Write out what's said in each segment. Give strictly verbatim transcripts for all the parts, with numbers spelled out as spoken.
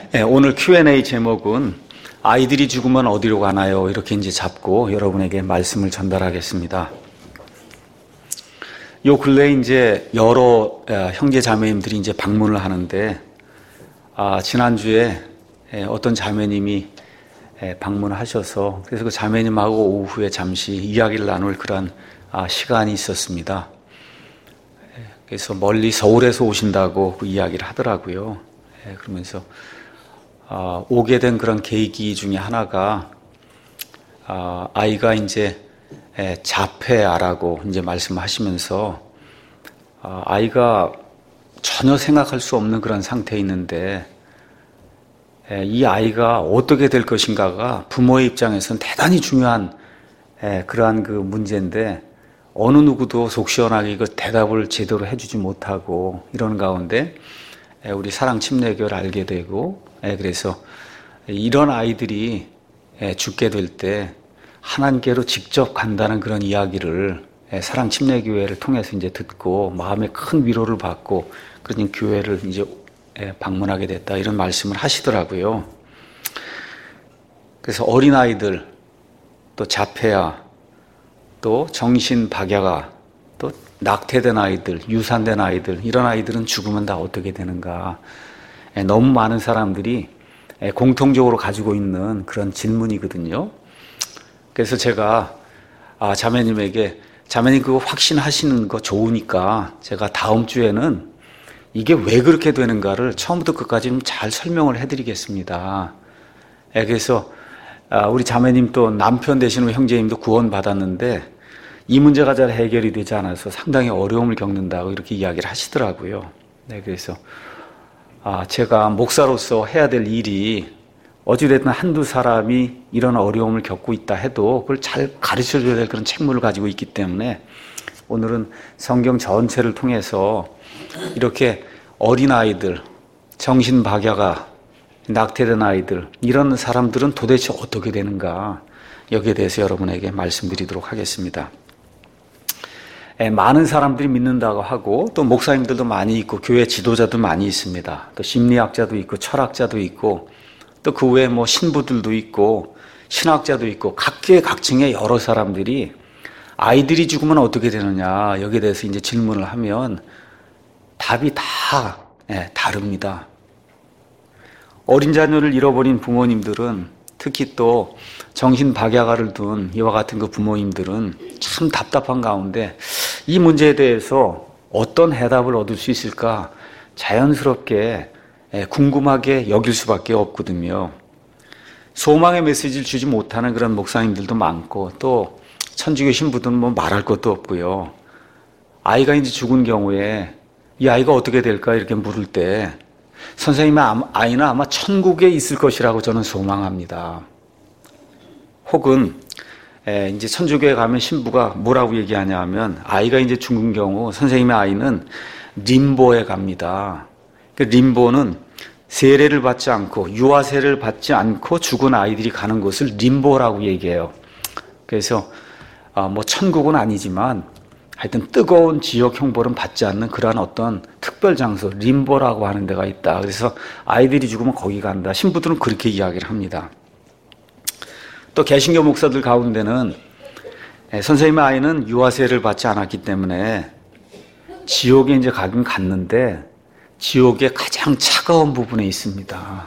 네, 오늘 큐 앤 에이 제목은 아이들이 죽으면 어디로 가나요? 이렇게 이제 잡고 여러분에게 말씀을 전달하겠습니다. 요 근래에 이제 여러 형제 자매님들이 이제 방문을 하는데, 아, 지난주에 어떤 자매님이 방문을 하셔서 그래서 그 자매님하고 오후에 잠시 이야기를 나눌 그런 시간이 있었습니다. 그래서 멀리 서울에서 오신다고 그 이야기를 하더라고요. 그러면서 어, 오게 된 그런 계기 중에 하나가 어, 아이가 이제 에, 자폐아라고 이제 말씀하시면서 어, 아이가 전혀 생각할 수 없는 그런 상태에 있는데 에, 이 아이가 어떻게 될 것인가가 부모의 입장에서는 대단히 중요한 에, 그러한 그 문제인데 어느 누구도 속 시원하게 그 대답을 제대로 해주지 못하고 이런 가운데 에, 우리 사랑 침례교를 알게 되고 예, 그래서 이런 아이들이 죽게 될 때 하나님께로 직접 간다는 그런 이야기를 사랑 침례교회를 통해서 이제 듣고 마음에 큰 위로를 받고 그런 교회를 이제 방문하게 됐다 이런 말씀을 하시더라고요. 그래서 어린 아이들, 또 자폐아, 또 정신 박야가, 또 낙태된 아이들, 유산된 아이들 이런 아이들은 죽으면 다 어떻게 되는가? 너무 많은 사람들이 공통적으로 가지고 있는 그런 질문이거든요. 그래서 제가 아, 자매님에게 자매님 그거 확신하시는 거 좋으니까 제가 다음 주에는 이게 왜 그렇게 되는가를 처음부터 끝까지 좀 잘 설명을 해드리겠습니다. 그래서 우리 자매님 또 남편 되시는 형제님도 구원 받았는데 이 문제가 잘 해결이 되지 않아서 상당히 어려움을 겪는다고 이렇게 이야기를 하시더라고요. 네, 그래서 아, 제가 목사로서 해야 될 일이 어찌됐든 한두 사람이 이런 어려움을 겪고 있다 해도 그걸 잘 가르쳐줘야 될 그런 책무를 가지고 있기 때문에 오늘은 성경 전체를 통해서 이렇게 어린아이들, 정신박야가 낙태된 아이들 이런 사람들은 도대체 어떻게 되는가 여기에 대해서 여러분에게 말씀드리도록 하겠습니다. 많은 사람들이 믿는다고 하고 또 목사님들도 많이 있고 교회 지도자도 많이 있습니다. 또 심리학자도 있고 철학자도 있고 또 그 외에 뭐 신부들도 있고 신학자도 있고 각계 각층의 여러 사람들이 아이들이 죽으면 어떻게 되느냐 여기에 대해서 이제 질문을 하면 답이 다 네, 다릅니다. 어린 자녀를 잃어버린 부모님들은 특히 또 정신박야가를 둔 이와 같은 그 부모님들은 참 답답한 가운데 이 문제에 대해서 어떤 해답을 얻을 수 있을까 자연스럽게 궁금하게 여길 수밖에 없거든요. 소망의 메시지를 주지 못하는 그런 목사님들도 많고 또 천주교 신부들은 뭐 말할 것도 없고요. 아이가 이제 죽은 경우에 이 아이가 어떻게 될까 이렇게 물을 때 선생님의 아이는 아마 천국에 있을 것이라고 저는 소망합니다. 혹은 이제 천주교에 가면 신부가 뭐라고 얘기하냐 하면 아이가 이제 죽은 경우 선생님의 아이는 림보에 갑니다. 그 림보는 세례를 받지 않고 유아세를 받지 않고 죽은 아이들이 가는 곳을 림보라고 얘기해요. 그래서 뭐 천국은 아니지만 하여튼 뜨거운 지옥 형벌은 받지 않는 그러한 어떤 특별 장소 림보라고 하는 데가 있다. 그래서 아이들이 죽으면 거기 간다. 신부들은 그렇게 이야기를 합니다. 또 개신교 목사들 가운데는 선생님의 아이는 유아세를 받지 않았기 때문에 지옥에 이제 가긴 갔는데 지옥의 가장 차가운 부분에 있습니다.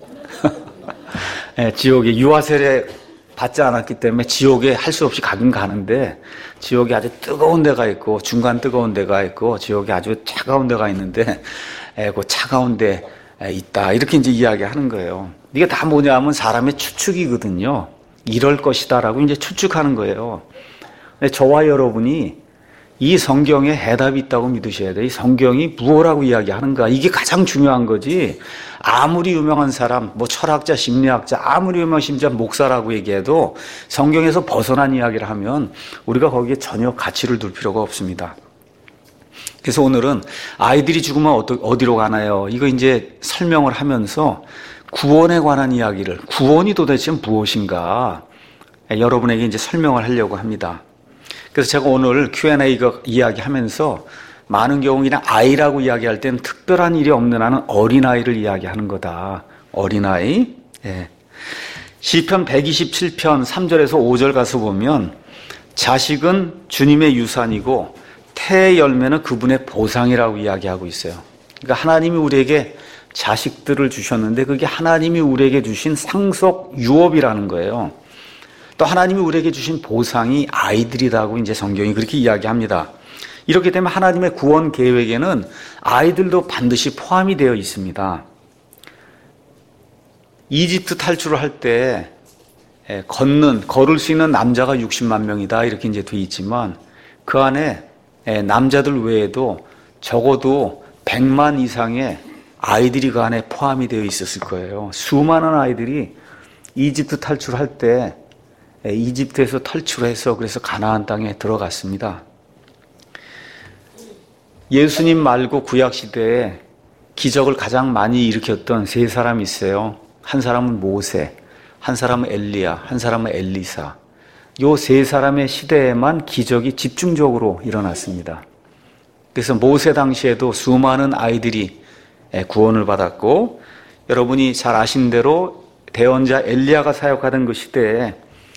네, 지옥에 유아세를 받지 않았기 때문에 지옥에 할 수 없이 가긴 가는데 지옥에 아주 뜨거운 데가 있고 중간 뜨거운 데가 있고 지옥에 아주 차가운 데가 있는데 그 차가운 데 있다 이렇게 이제 이야기하는 거예요. 이게 다 뭐냐면 사람의 추측이거든요. 이럴 것이다라고 이제 추측하는 거예요. 근데 저와 여러분이 이 성경에 해답이 있다고 믿으셔야 돼요. 이 성경이 무엇라고 이야기하는가 이게 가장 중요한 거지. 아무리 유명한 사람, 뭐 철학자, 심리학자, 아무리 유명한 심지어 목사라고 얘기해도 성경에서 벗어난 이야기를 하면 우리가 거기에 전혀 가치를 둘 필요가 없습니다. 그래서 오늘은 아이들이 죽으면 어디로 가나요? 이거 이제 설명을 하면서 구원에 관한 이야기를, 구원이 도대체 무엇인가 여러분에게 이제 설명을 하려고 합니다. 그래서 제가 오늘 큐 앤 에이 이야기하면서 많은 경우 그냥 아이라고 이야기할 때는 특별한 일이 없는 한은 어린아이를 이야기하는 거다. 어린아이. 예. 시편 백이십칠 편 삼 절에서 오 절 가서 보면 자식은 주님의 유산이고 태의 열매는 그분의 보상이라고 이야기하고 있어요. 그러니까 하나님이 우리에게 자식들을 주셨는데 그게 하나님이 우리에게 주신 상속 유업이라는 거예요. 또 하나님이 우리에게 주신 보상이 아이들이라고 이제 성경이 그렇게 이야기합니다. 이렇게 되면 하나님의 구원 계획에는 아이들도 반드시 포함이 되어 있습니다. 이집트 탈출을 할 때 걷는, 걸을 수 있는 남자가 육십만 명이다 이렇게 이제 돼 있지만 그 안에 남자들 외에도 적어도 백만 이상의 아이들이 그 안에 포함이 되어 있었을 거예요. 수많은 아이들이 이집트 탈출할 때 이집트에서 탈출해서 그래서 가나안 땅에 들어갔습니다. 예수님 말고 구약 시대에 기적을 가장 많이 일으켰던 세 사람이 있어요. 한 사람은 모세, 한 사람은 엘리야, 한 사람은 엘리사. 요 세 사람의 시대에만 기적이 집중적으로 일어났습니다. 그래서 모세 당시에도 수많은 아이들이 구원을 받았고, 여러분이 잘 아신 대로 대언자 엘리야가 사역하던 그 시대에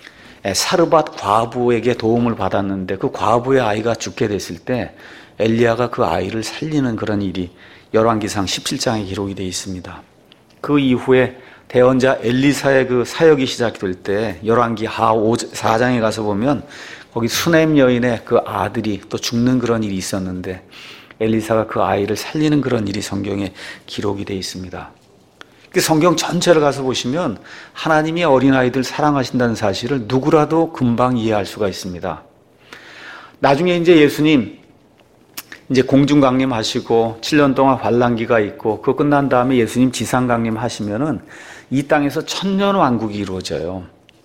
사르밧 과부에게 도움을 받았는데 그 과부의 아이가 죽게 됐을 때 엘리야가 그 아이를 살리는 그런 일이 열왕기상 십칠 장에 기록이 되어 있습니다. 그 이후에 대언자 엘리사의 그 사역이 시작될 때 열왕기 하 사 장에 가서 보면 거기 수넴 여인의 그 아들이 또 죽는 그런 일이 있었는데 엘리사가 그 아이를 살리는 그런 일이 성경에 기록이 되어 있습니다. 그 성경 전체를 가서 보시면 하나님이 어린아이들 사랑하신다는 사실을 누구라도 금방 이해할 수가 있습니다. 나중에 이제 예수님 이제 공중 강림하시고 칠 년 동안 환란기가 있고 그거 끝난 다음에 예수님 지상 강림하시면은 이 땅에서 천년 왕국이 이루어져요.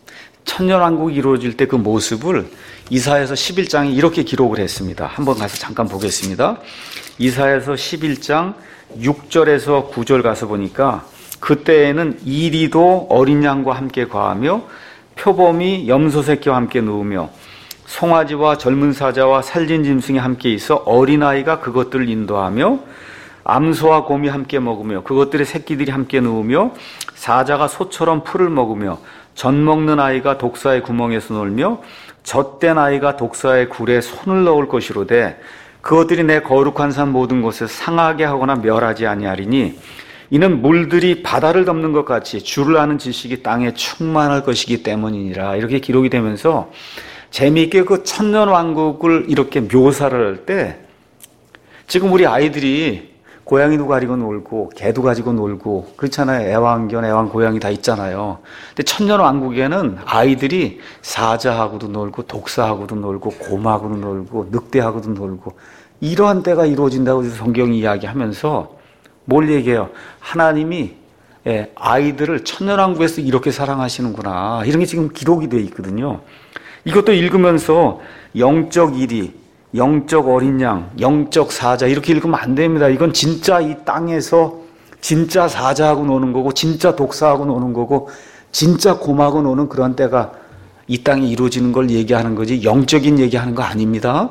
천년 왕국이 이루어질 때 그 모습을 이사야서 십일 장에 이렇게 기록을 했습니다. 한번 가서 잠깐 보겠습니다. 이사야서 십일 장 육 절에서 구 절 가서 보니까 그때에는 이리도 어린 양과 함께 거하며 표범이 염소 새끼와 함께 누우며 송아지와 젊은 사자와 살진 짐승이 함께 있어 어린아이가 그것들을 인도하며 암소와 곰이 함께 먹으며 그것들의 새끼들이 함께 누우며 사자가 소처럼 풀을 먹으며 젖 먹는 아이가 독사의 구멍에서 놀며 젖된 아이가 독사의 굴에 손을 넣을 것이로되 그것들이 내 거룩한 산 모든 곳에 상하게 하거나 멸하지 아니하리니 이는 물들이 바다를 덮는 것 같이 주를 아는 지식이 땅에 충만할 것이기 때문이니라. 이렇게 기록이 되면서 재미있게 그 천년 왕국을 이렇게 묘사를 할 때 지금 우리 아이들이 고양이도 가지고 놀고 개도 가지고 놀고 그렇잖아요. 애완견, 애완 고양이 다 있잖아요. 근데 천년 왕국에는 아이들이 사자하고도 놀고 독사하고도 놀고 곰하고도 놀고 늑대하고도 놀고 이러한 때가 이루어진다고 성경이 이야기하면서 뭘 얘기해요? 하나님이 아이들을 천년 왕국에서 이렇게 사랑하시는구나. 이런 게 지금 기록이 되어 있거든요. 이것도 읽으면서 영적 일이, 영적 어린 양, 영적 사자 이렇게 읽으면 안 됩니다. 이건 진짜 이 땅에서 진짜 사자하고 노는 거고 진짜 독사하고 노는 거고 진짜 곰하고 노는 그런 때가 이 땅에 이루어지는 걸 얘기하는 거지 영적인 얘기하는 거 아닙니다.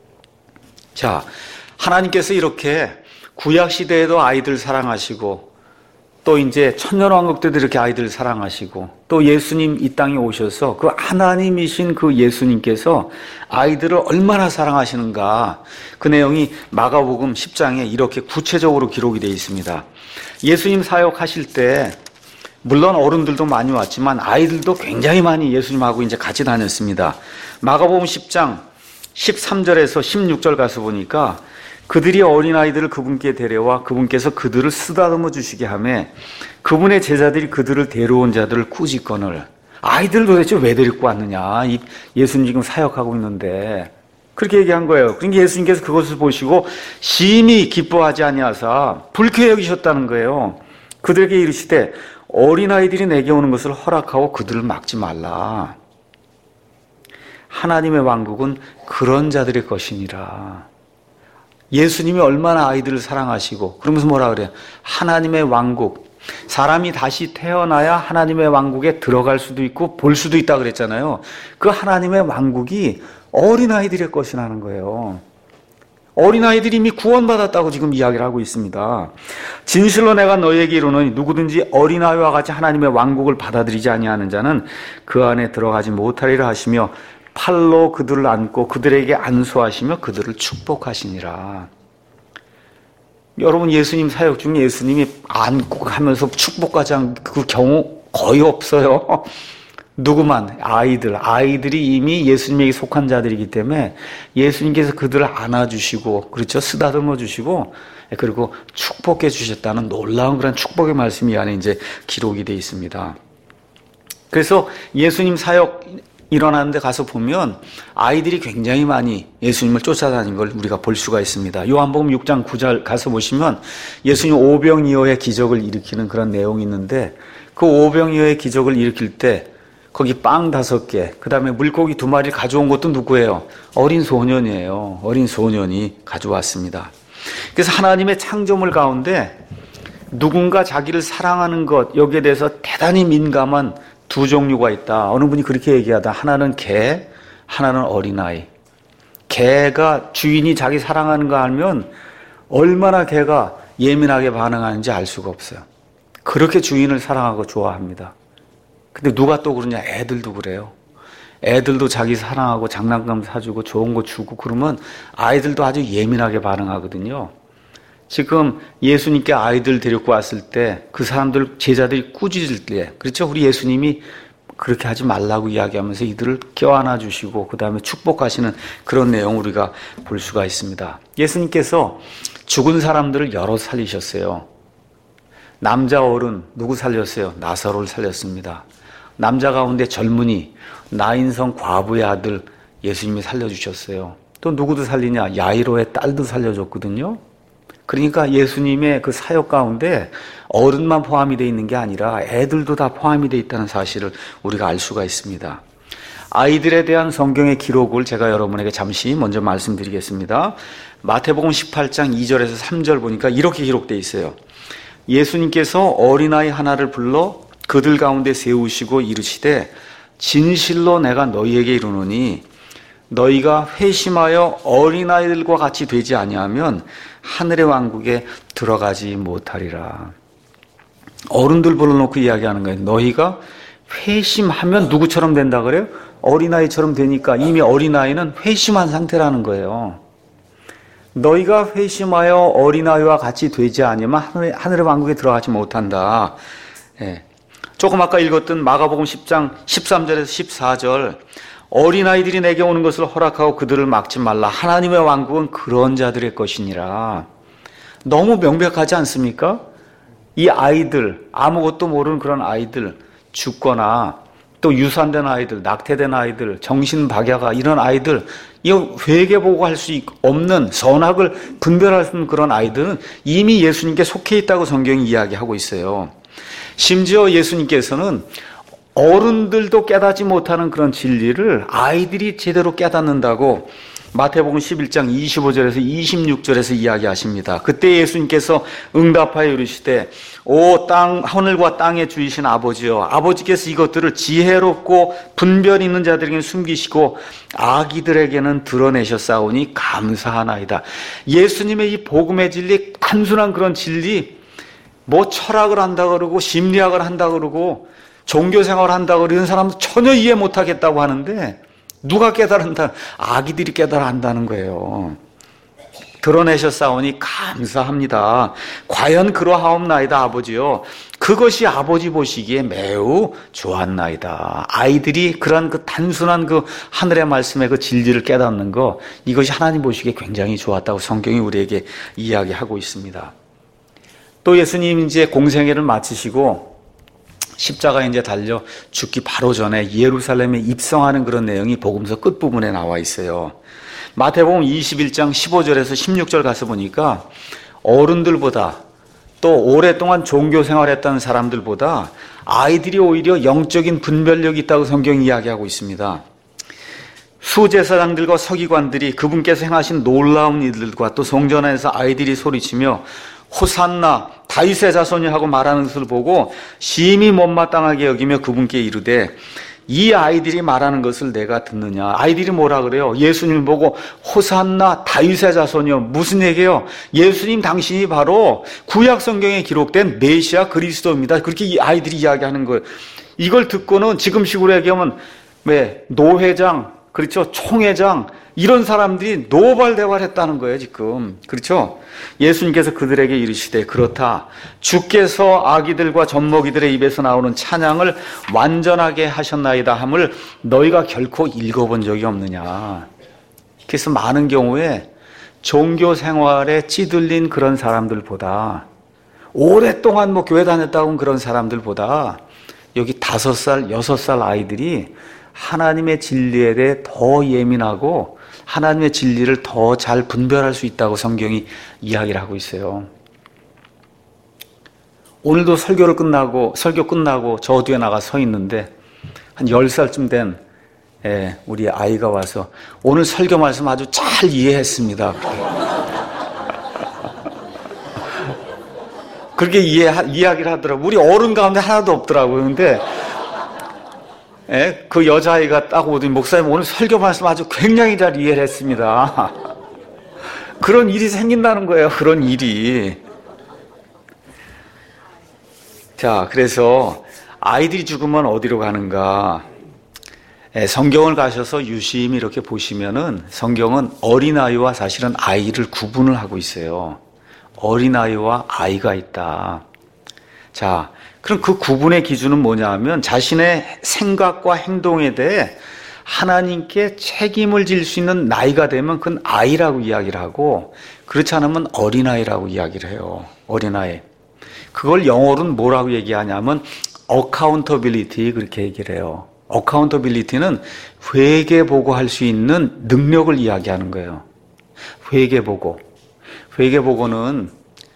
자, 하나님께서 이렇게 구약 시대에도 아이들 사랑하시고 또 이제 천년왕국 때도 이렇게 아이들 사랑하시고 또 예수님 이 땅에 오셔서 그 하나님이신 그 예수님께서 아이들을 얼마나 사랑하시는가 그 내용이 마가복음 십 장에 이렇게 구체적으로 기록이 되어 있습니다. 예수님 사역하실 때 물론 어른들도 많이 왔지만 아이들도 굉장히 많이 예수님하고 이제 같이 다녔습니다. 마가복음 십 장 십삼 절에서 십육 절 가서 보니까 그들이 어린아이들을 그분께 데려와 그분께서 그들을 쓰다듬어 주시게 하며 그분의 제자들이 그들을 데려온 자들을 꾸짖거늘 아이들을 도대체 왜 데리고 왔느냐 예수님 지금 사역하고 있는데 그렇게 얘기한 거예요. 그러니까 예수님께서 그것을 보시고 심히 기뻐하지 아니하사 불쾌히 여기셨다는 거예요. 그들에게 이르시되 어린아이들이 내게 오는 것을 허락하고 그들을 막지 말라. 하나님의 왕국은 그런 자들의 것이니라. 예수님이 얼마나 아이들을 사랑하시고 그러면서 뭐라 그래요? 하나님의 왕국. 사람이 다시 태어나야 하나님의 왕국에 들어갈 수도 있고 볼 수도 있다 그랬잖아요. 그 하나님의 왕국이 어린아이들의 것이라는 거예요. 어린아이들이 이미 구원받았다고 지금 이야기를 하고 있습니다. 진실로 내가 너희에게 이르노니 누구든지 어린아이와 같이 하나님의 왕국을 받아들이지 아니하는 자는 그 안에 들어가지 못하리라 하시며 팔로 그들을 안고 그들에게 안수하시며 그들을 축복하시니라. 여러분, 예수님 사역 중에 예수님이 안고 하면서 축복하지 않은 그 경우 거의 없어요. 누구만, 아이들, 아이들이 이미 예수님에게 속한 자들이기 때문에 예수님께서 그들을 안아주시고, 그렇죠? 쓰다듬어 주시고, 그리고 축복해 주셨다는 놀라운 그런 축복의 말씀이 이 안에 이제 기록이 되어 있습니다. 그래서 예수님 사역 일어나는데 가서 보면 아이들이 굉장히 많이 예수님을 쫓아다닌 걸 우리가 볼 수가 있습니다. 요한복음 육 장 구 절 가서 보시면 예수님 오병이어의 기적을 일으키는 그런 내용이 있는데 그 오병이어의 기적을 일으킬 때 거기 빵 다섯 개, 그 다음에 물고기 두 마리를 가져온 것도 누구예요? 어린 소년이에요. 어린 소년이 가져왔습니다. 그래서 하나님의 창조물 가운데 누군가 자기를 사랑하는 것, 여기에 대해서 대단히 민감한 두 종류가 있다. 어느 분이 그렇게 얘기하다. 하나는 개, 하나는 어린아이. 개가 주인이 자기 사랑하는 거 알면 얼마나 개가 예민하게 반응하는지 알 수가 없어요. 그렇게 주인을 사랑하고 좋아합니다. 근데 누가 또 그러냐? 애들도 그래요. 애들도 자기 사랑하고 장난감 사주고 좋은 거 주고 그러면 아이들도 아주 예민하게 반응하거든요. 지금 예수님께 아이들 데리고 왔을 때 그 사람들, 제자들이 꾸짖을 때, 그렇죠? 우리 예수님이 그렇게 하지 말라고 이야기하면서 이들을 껴안아 주시고 그 다음에 축복하시는 그런 내용 우리가 볼 수가 있습니다. 예수님께서 죽은 사람들을 여러 살리셨어요. 남자 어른 누구 살렸어요? 나사로를 살렸습니다. 남자 가운데 젊은이, 나인성 과부의 아들 예수님이 살려주셨어요. 또 누구도 살리냐? 야이로의 딸도 살려줬거든요. 그러니까 예수님의 그 사역 가운데 어른만 포함이 되어 있는 게 아니라 애들도 다 포함이 되어 있다는 사실을 우리가 알 수가 있습니다. 아이들에 대한 성경의 기록을 제가 여러분에게 잠시 먼저 말씀드리겠습니다. 마태복음 십팔 장 이 절에서 삼 절 보니까 이렇게 기록되어 있어요. 예수님께서 어린아이 하나를 불러 그들 가운데 세우시고 이르시되 진실로 내가 너희에게 이르노니 너희가 회심하여 어린아이들과 같이 되지 아니하면 하늘의 왕국에 들어가지 못하리라. 어른들 불러놓고 이야기하는 거예요. 너희가 회심하면 누구처럼 된다 그래요? 어린아이처럼 되니까 이미 어린아이는 회심한 상태라는 거예요. 너희가 회심하여 어린아이와 같이 되지 아니면 하늘의, 하늘의 왕국에 들어가지 못한다. 예. 조금 아까 읽었던 마가복음 십 장 십삼 절에서 십사 절 어린아이들이 내게 오는 것을 허락하고 그들을 막지 말라. 하나님의 왕국은 그런 자들의 것이니라. 너무 명백하지 않습니까? 이 아이들, 아무것도 모르는 그런 아이들, 죽거나 또 유산된 아이들, 낙태된 아이들, 정신박야가 이런 아이들, 이거 회개보고 할 수 없는 선악을 분별할 수 없는 그런 아이들은 이미 예수님께 속해 있다고 성경이 이야기하고 있어요. 심지어 예수님께서는 어른들도 깨닫지 못하는 그런 진리를 아이들이 제대로 깨닫는다고 마태복음 십일 장 이십오 절에서 이십육 절에서 이야기하십니다. 그때 예수님께서 응답하여 이르시되 오 땅 하늘과 땅의 주이신 아버지여, 아버지께서 이것들을 지혜롭고 분별 있는 자들에게는 숨기시고 아기들에게는 드러내셨사오니 감사하나이다. 예수님의 이 복음의 진리, 단순한 그런 진리, 뭐 철학을 한다 그러고 심리학을 한다 그러고 종교생활을 한다고 이런 사람은 전혀 이해 못하겠다고 하는데 누가 깨달은다? 아기들이 깨달아 한다는 거예요. 드러내셨사오니 감사합니다. 과연 그러하옵나이다 아버지요. 그것이 아버지 보시기에 매우 좋았나이다. 아이들이 그런 그 단순한 그 하늘의 말씀의 그 진리를 깨닫는 거, 이것이 하나님 보시기에 굉장히 좋았다고 성경이 우리에게 이야기하고 있습니다. 또 예수님 이제 공생애를 마치시고 십자가에 이제 달려 죽기 바로 전에 예루살렘에 입성하는 그런 내용이 복음서 끝부분에 나와 있어요. 마태복음 이십일 장 십오 절에서 십육 절 가서 보니까 어른들보다 또 오랫동안 종교 생활했던 사람들보다 아이들이 오히려 영적인 분별력이 있다고 성경이 이야기하고 있습니다. 수제사장들과 서기관들이 그분께서 행하신 놀라운 일들과 또 성전 안에서 아이들이 소리치며 호산나 다윗의 자손이 하고 말하는 것을 보고 심히 못마땅하게 여기며 그분께 이르되 이 아이들이 말하는 것을 내가 듣느냐. 아이들이 뭐라 그래요? 예수님 보고 호산나 다윗의 자손이요. 무슨 얘기예요? 예수님 당신이 바로 구약 성경에 기록된 메시아 그리스도입니다. 그렇게 이 아이들이 이야기하는 거예요. 이걸 듣고는 지금식으로 얘기하면 왜 노회장, 그렇죠? 총회장 이런 사람들이 노발대발했다는 거예요, 지금. 그렇죠? 예수님께서 그들에게 이르시되 그렇다. 주께서 아기들과 젖먹이들의 입에서 나오는 찬양을 완전하게 하셨나이다 함을 너희가 결코 읽어본 적이 없느냐. 그래서 많은 경우에 종교 생활에 찌들린 그런 사람들보다 오랫동안 뭐 교회 다녔다 온 그런 사람들보다 여기 다섯 살, 여섯 살 아이들이 하나님의 진리에 대해 더 예민하고 하나님의 진리를 더 잘 분별할 수 있다고 성경이 이야기를 하고 있어요. 오늘도 설교를 끝나고 설교 끝나고 저 뒤에 나가 서 있는데 한 열 살쯤 된 우리 아이가 와서 오늘 설교 말씀 아주 잘 이해했습니다. 그렇게 이해 이야기를 하더라고요. 우리 어른 가운데 하나도 없더라고요. 근데 예, 그 여자아이가 딱 오더니 목사님 오늘 설교 말씀 아주 굉장히 잘 이해를 했습니다. 그런 일이 생긴다는 거예요. 그런 일이. 자, 그래서 아이들이 죽으면 어디로 가는가? 예, 성경을 가셔서 유심히 이렇게 보시면은 성경은 어린아이와 사실은 아이를 구분을 하고 있어요. 어린아이와 아이가 있다. 자, 그럼 그 구분의 기준은 뭐냐 하면 자신의 생각과 행동에 대해 하나님께 책임을 질 수 있는 나이가 되면 그건 아이라고 이야기를 하고 그렇지 않으면 어린아이라고 이야기를 해요. 어린아이. 그걸 영어로는 뭐라고 얘기하냐면 accountability 그렇게 얘기를 해요. accountability는 회개보고 할 수 있는 능력을 이야기하는 거예요. 회개보고. 회개보고는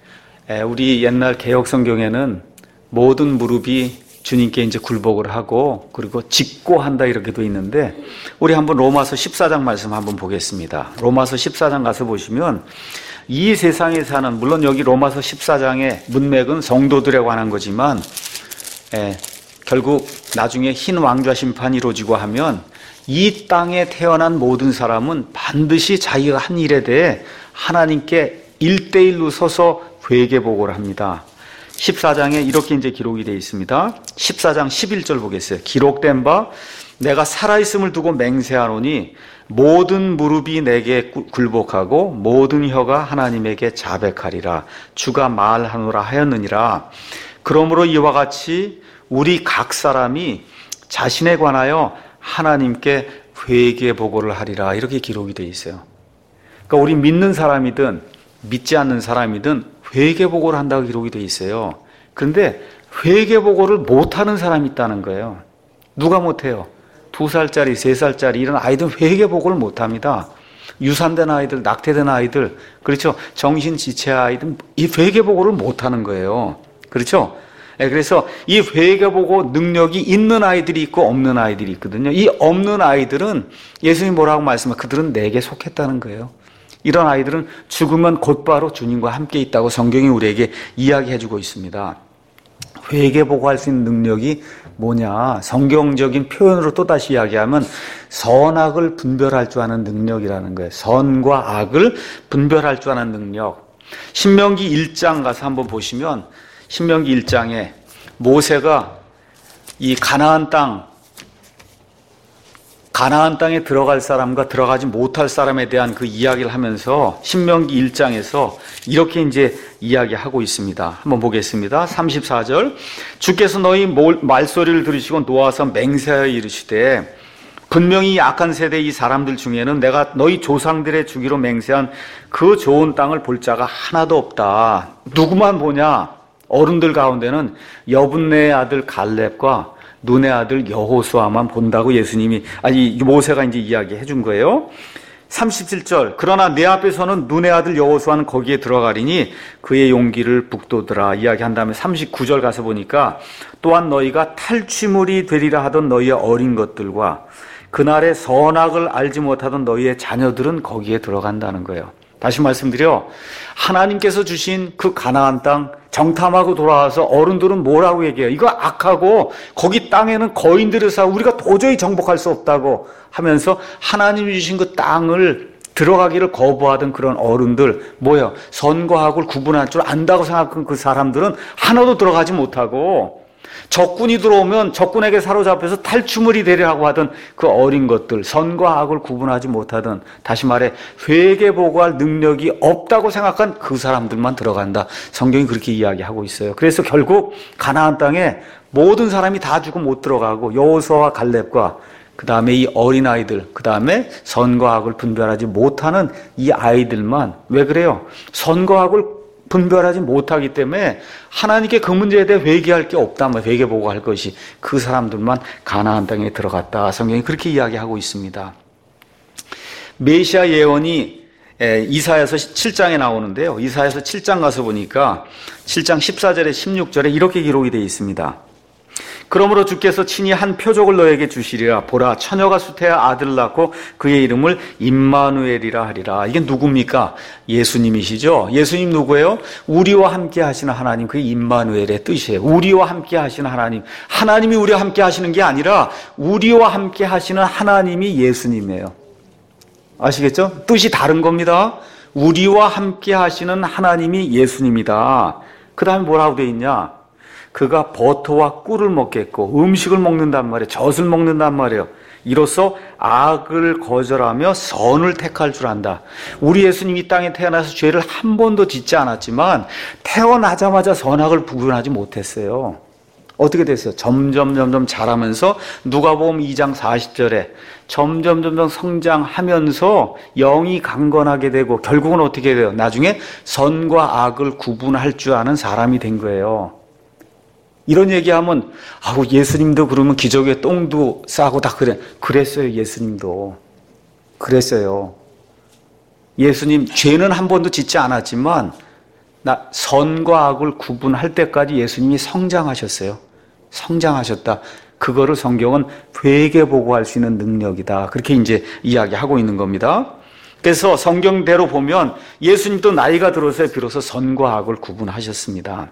우리 옛날 개혁 성경에는 모든 무릎이 주님께 이제 굴복을 하고 그리고 짓고 한다 이렇게 돼 있는데 우리 한번 로마서 십사 장 말씀 한번 보겠습니다. 로마서 십사 장 가서 보시면 이 세상에 사는 물론 여기 로마서 십사 장의 문맥은 성도들에 관한 거지만 예, 결국 나중에 흰 왕좌 심판이 이루어지고 하면 이 땅에 태어난 모든 사람은 반드시 자기가 한 일에 대해 하나님께 일대일로 서서 회개보고를 합니다. 십사 장에 이렇게 이제 기록이 되어 있습니다. 십사 장 십일 절 보겠어요. 기록된 바 내가 살아있음을 두고 맹세하노니 모든 무릎이 내게 굴복하고 모든 혀가 하나님에게 자백하리라. 주가 말하노라 하였느니라. 그러므로 이와 같이 우리 각 사람이 자신에 관하여 하나님께 회개 보고를 하리라. 이렇게 기록이 되어 있어요. 그러니까 우리 믿는 사람이든 믿지 않는 사람이든 회개 보고를 한다고 기록이 되어 있어요. 그런데 회개 보고를 못하는 사람이 있다는 거예요. 누가 못해요? 두 살짜리, 세 살짜리 이런 아이들은 회개 보고를 못합니다. 유산된 아이들, 낙태된 아이들, 그렇죠? 정신지체 아이들 이 회개 보고를 못하는 거예요. 그렇죠? 네, 그래서 이 회개 보고 능력이 있는 아이들이 있고 없는 아이들이 있거든요. 이 없는 아이들은 예수님 뭐라고 말씀하세요? 그들은 내게 속했다는 거예요. 이런 아이들은 죽으면 곧바로 주님과 함께 있다고 성경이 우리에게 이야기해주고 있습니다. 회개보고 할 수 있는 능력이 뭐냐? 성경적인 표현으로 또다시 이야기하면 선악을 분별할 줄 아는 능력이라는 거예요. 선과 악을 분별할 줄 아는 능력. 신명기 일 장 가서 한번 보시면 신명기 일 장에 모세가 이 가나안 땅 가나안 땅에 들어갈 사람과 들어가지 못할 사람에 대한 그 이야기를 하면서 신명기 일 장에서 이렇게 이제 이야기하고 있습니다. 한번 보겠습니다. 삼십사 절 주께서 너희 말소리를 들으시고 놓아서 맹세하여 이르시되 분명히 악한 세대 이 사람들 중에는 내가 너희 조상들의 주기로 맹세한 그 좋은 땅을 볼 자가 하나도 없다. 누구만 보냐? 어른들 가운데는 여분네의 아들 갈렙과 눈의 아들 여호수아만 본다고 예수님이 아니 모세가 이제 이야기해 준 거예요. 삼십칠 절 그러나 내 앞에서는 눈의 아들 여호수아는 거기에 들어가리니 그의 용기를 북돋으라 이야기한 다음에 삼십구 절 가서 보니까 또한 너희가 탈취물이 되리라 하던 너희의 어린 것들과 그날의 선악을 알지 못하던 너희의 자녀들은 거기에 들어간다는 거예요. 다시 말씀드려, 하나님께서 주신 그 가나안 땅 정탐하고 돌아와서 어른들은 뭐라고 얘기해요? 이거 악하고 거기 땅에는 거인들이 살고 우리가 도저히 정복할 수 없다고 하면서 하나님이 주신 그 땅을 들어가기를 거부하던 그런 어른들, 뭐예요? 선과 악을 구분할 줄 안다고 생각한 그 사람들은 하나도 들어가지 못하고, 적군이 들어오면 적군에게 사로잡혀서 탈주물이 되려고 하던 그 어린 것들, 선과 악을 구분하지 못하던, 다시 말해 회개 보고할 능력이 없다고 생각한 그 사람들만 들어간다. 성경이 그렇게 이야기하고 있어요. 그래서 결국 가나안 땅에 모든 사람이 다 죽고 못 들어가고, 여호수아와 갈렙과 그 다음에 이 어린아이들, 그 다음에 선과 악을 분별하지 못하는 이 아이들만, 왜 그래요? 선과 악을 분별하지 못하기 때문에 하나님께 그 문제에 대해 회개할 게 없다, 뭐 회개 보고 할 것이, 그 사람들만 가나안 땅에 들어갔다. 성경이 그렇게 이야기하고 있습니다. 메시아 예언이 이사야서 칠 장에 나오는데요. 이사야서 칠 장 가서 보니까 칠 장 십사 절에 십육 절에 이렇게 기록이 되어 있습니다. 그러므로 주께서 친히 한 표적을 너에게 주시리라. 보라, 처녀가 수태하 아들을 낳고 그의 이름을 임마누엘이라 하리라. 이게 누굽니까? 예수님이시죠. 예수님 누구예요? 우리와 함께 하시는 하나님, 그게 임마누엘의 뜻이에요. 우리와 함께 하시는 하나님. 하나님이 우리와 함께 하시는 게 아니라 우리와 함께 하시는 하나님이 예수님이에요. 아시겠죠? 뜻이 다른 겁니다. 우리와 함께 하시는 하나님이 예수님이다. 그 다음에 뭐라고 되어 있냐? 그가 버터와 꿀을 먹겠고 음식을 먹는단 말이에요. 젖을 먹는단 말이에요. 이로써 악을 거절하며 선을 택할 줄 안다. 우리 예수님이 이 땅에 태어나서 죄를 한 번도 짓지 않았지만 태어나자마자 선악을 구분하지 못했어요. 어떻게 됐어요? 점점 점점 자라면서 누가복음 이 장 사십 절에 점점 점점 성장하면서 영이 강건하게 되고 결국은 어떻게 돼요? 나중에 선과 악을 구분할 줄 아는 사람이 된 거예요. 이런 얘기하면, 아우, 예수님도 그러면 기저귀에 똥도 싸고 다 그래. 그랬어요, 예수님도. 그랬어요. 예수님, 죄는 한 번도 짓지 않았지만, 나, 선과 악을 구분할 때까지 예수님이 성장하셨어요. 성장하셨다. 그거를 성경은 회개 보고할 수 있는 능력이다. 그렇게 이제 이야기하고 있는 겁니다. 그래서 성경대로 보면 예수님도 나이가 들어서 비로소 선과 악을 구분하셨습니다.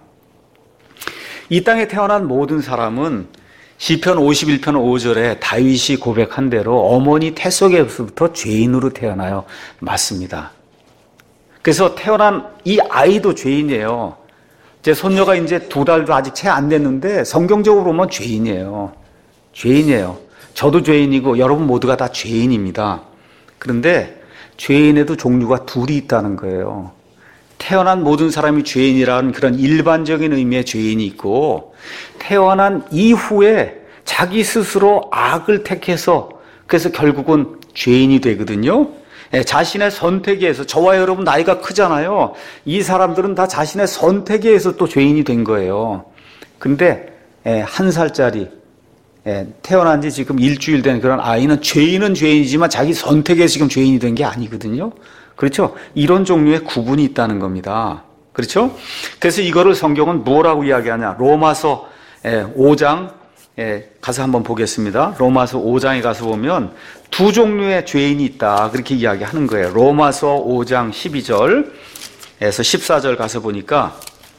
이 땅에 태어난 모든 사람은 시편 오십일 편 오 절에 다윗이 고백한 대로 어머니 태 속에서부터 죄인으로 태어나요. 맞습니다. 그래서 태어난 이 아이도 죄인이에요. 제 손녀가 이제 두 달도 아직 채 안 됐는데 성경적으로 보면 죄인이에요. 죄인이에요. 저도 죄인이고 여러분 모두가 다 죄인입니다. 그런데 죄인에도 종류가 둘이 있다는 거예요. 태어난 모든 사람이 죄인이라는 그런 일반적인 의미의 죄인이 있고, 태어난 이후에 자기 스스로 악을 택해서 그래서 결국은 죄인이 되거든요. 자신의 선택에 의해서, 저와 여러분 나이가 크잖아요. 이 사람들은 다 자신의 선택에 의해서 또 죄인이 된 거예요. 근데 한 살짜리 태어난 지 지금 일주일 된 그런 아이는 죄인은 죄인이지만 자기 선택에 의해서 지금 죄인이 된 게 아니거든요. 그렇죠? 이런 종류의 구분이 있다는 겁니다. 그렇죠? 그래서 이거를 성경은 뭐라고 이야기하냐? 로마서 오 장 가서 한번 보겠습니다. 로마서 오 장에 가서 보면 두 종류의 죄인이 있다. 그렇게 이야기하는 거예요. 로마서 오 장 십이 절에서 십사 절 가서 보니까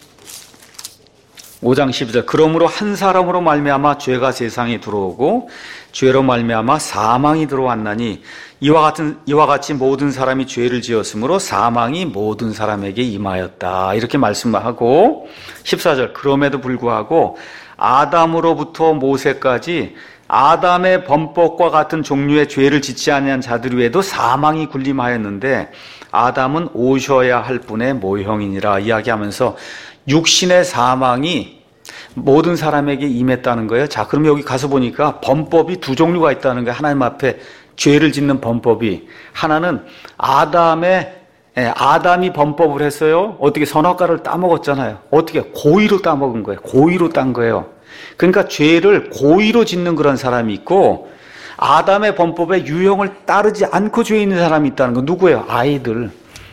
오 장 십이 절, 그러므로 한 사람으로 말미암아 죄가 세상에 들어오고 죄로 말미암아 사망이 들어왔나니 이와 같은 이와 같이 모든 사람이 죄를 지었으므로 사망이 모든 사람에게 임하였다. 이렇게 말씀하고 십사 절, 그럼에도 불구하고 아담으로부터 모세까지 아담의 범법과 같은 종류의 죄를 짓지 아니한 자들 외에도 사망이 군림하였는데 아담은 오셔야 할 분의 모형이니라 이야기하면서 육신의 사망이 모든 사람에게 임했다는 거예요. 자, 그럼 여기 가서 보니까 범법이 두 종류가 있다는 거예요. 하나님 앞에 죄를 짓는 범법이. 하나는 아담의, 예, 아담이 범법을 했어요. 어떻게 선악과를 따먹었잖아요. 어떻게? 고의로 따먹은 거예요. 고의로 딴 거예요. 그러니까 죄를 고의로 짓는 그런 사람이 있고, 아담의 범법의 유형을 따르지 않고 죄 있는 사람이 있다는 거. 누구예요? 아이들.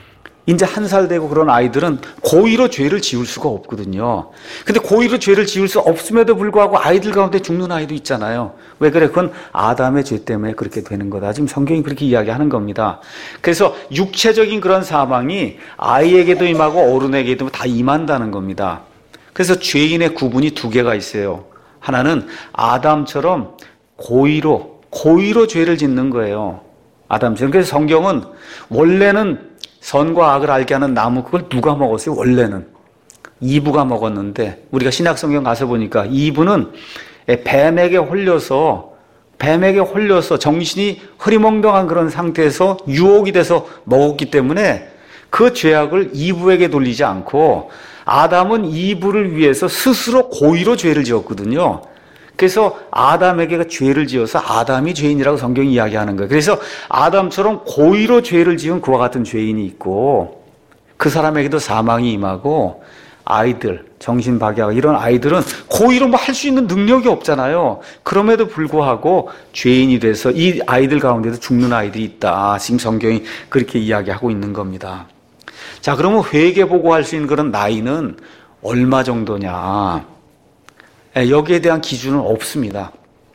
이제 한 살 되고 그런 아이들은 고의로 죄를 지을 수가 없거든요. 근데 고의로 죄를 지을 수 없음에도 불구하고 아이들 가운데 죽는 아이도 있잖아요. 왜 그래? 그건 아담의 죄 때문에 그렇게 되는 거다. 지금 성경이 그렇게 이야기하는 겁니다. 그래서 육체적인 그런 사망이 아이에게도 임하고 어른에게도 다 임한다는 겁니다. 그래서 죄인의 구분이 두 개가 있어요. 하나는 아담처럼 고의로, 고의로 죄를 짓는 거예요. 아담처럼. 그래서 성경은 원래는 선과 악을 알게 하는 나무, 그걸 누가 먹었어요? 원래는 이브가 먹었는데 우리가 신약성경 가서 보니까 이브는 뱀에게 홀려서 뱀에게 홀려서 정신이 흐리멍덩한 그런 상태에서 유혹이 돼서 먹었기 때문에 그 죄악을 이브에게 돌리지 않고 아담은 이브를 위해서 스스로 고의로 죄를 지었거든요. 그래서 아담에게 죄를 지어서 아담이 죄인이라고 성경이 이야기하는 거예요. 그래서 아담처럼 고의로 죄를 지은 그와 같은 죄인이 있고 그 사람에게도 사망이 임하고 아이들, 정신박약 이런 아이들은 고의로 뭐 할 수 있는 능력이 없잖아요. 그럼에도 불구하고 죄인이 돼서 이 아이들 가운데도 죽는 아이들이 있다. 지금 성경이 그렇게 이야기하고 있는 겁니다. 자, 그러면 회개보고할 수 있는 그런 나이는 얼마 정도냐? 여기에 대한 기준은 없습니다.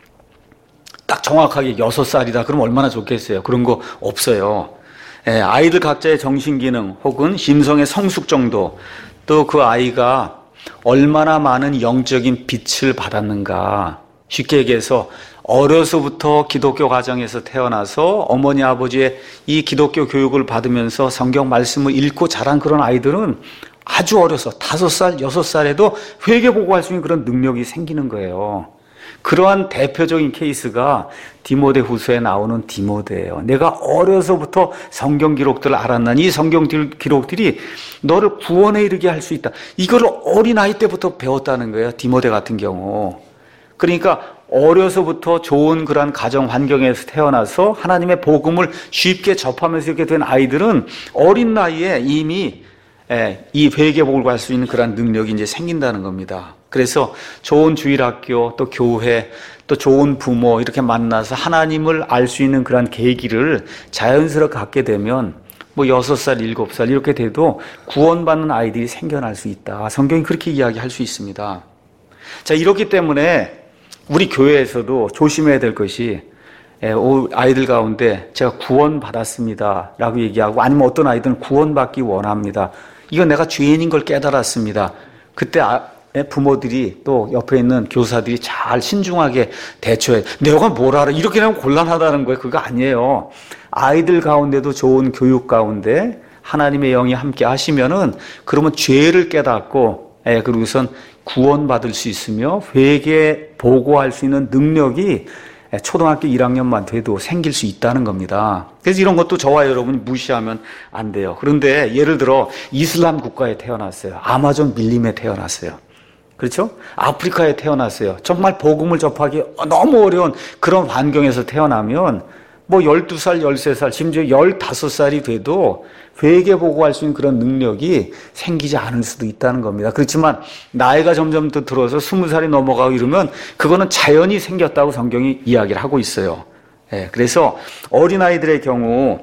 딱 정확하게 여섯 살이다. 그럼 얼마나 좋겠어요. 그런 거 없어요. 아이들 각자의 정신기능 혹은 심성의 성숙 정도, 또 그 아이가 얼마나 많은 영적인 빛을 받았는가. 쉽게 얘기해서 어려서부터 기독교 가정에서 태어나서 어머니 아버지의 이 기독교 교육을 받으면서 성경 말씀을 읽고 자란 그런 아이들은 아주 어려서 다섯 살, 여섯 살에도 회개보고할 수 있는 그런 능력이 생기는 거예요. 그러한 대표적인 케이스가 디모데 후서에 나오는 디모데예요. 내가 어려서부터 성경 기록들을 알았나니 이 성경 기록들이 너를 구원에 이르게 할 수 있다. 이걸 어린아이 때부터 배웠다는 거예요. 디모데 같은 경우. 그러니까 어려서부터 좋은 그런 가정 환경에서 태어나서 하나님의 복음을 쉽게 접하면서 이렇게 된 아이들은 어린 나이에 이미 이 회개복을 할 수 있는 그런 능력이 이제 생긴다는 겁니다. 그래서 좋은 주일학교, 또 교회, 또 좋은 부모 이렇게 만나서 하나님을 알 수 있는 그런 계기를 자연스럽게 갖게 되면 뭐 여섯 살, 일곱 살 이렇게 돼도 구원받는 아이들이 생겨날 수 있다. 성경이 그렇게 이야기할 수 있습니다. 자, 이렇기 때문에 우리 교회에서도 조심해야 될 것이 아이들 가운데 제가 구원받았습니다 라고 얘기하고 아니면 어떤 아이들은 구원받기 원합니다. 이거 내가 죄인인 걸 깨달았습니다. 그때 부모들이 또 옆에 있는 교사들이 잘 신중하게 대처해. 내가 뭘 알아? 이렇게 하면 곤란하다는 거예요. 그거 아니에요. 아이들 가운데도 좋은 교육 가운데 하나님의 영이 함께 하시면은 그러면 죄를 깨닫고 예, 그리고선 구원받을 수 있으며 회개 보고할 수 있는 능력이 초등학교 일 학년만 돼도 생길 수 있다는 겁니다. 그래서 이런 것도 저와 여러분이 무시하면 안 돼요. 그런데 예를 들어 이슬람 국가에 태어났어요. 아마존 밀림에 태어났어요. 그렇죠? 아프리카에 태어났어요. 정말 복음을 접하기 너무 어려운 그런 환경에서 태어나면 뭐 열두 살, 열세 살, 심지어 열다섯 살이 돼도 회개 보고할 수 있는 그런 능력이 생기지 않을 수도 있다는 겁니다. 그렇지만 나이가 점점 더 들어서 스무 살이 넘어가고 이러면 그거는 자연히 생겼다고 성경이 이야기를 하고 있어요. 예, 그래서 어린아이들의 경우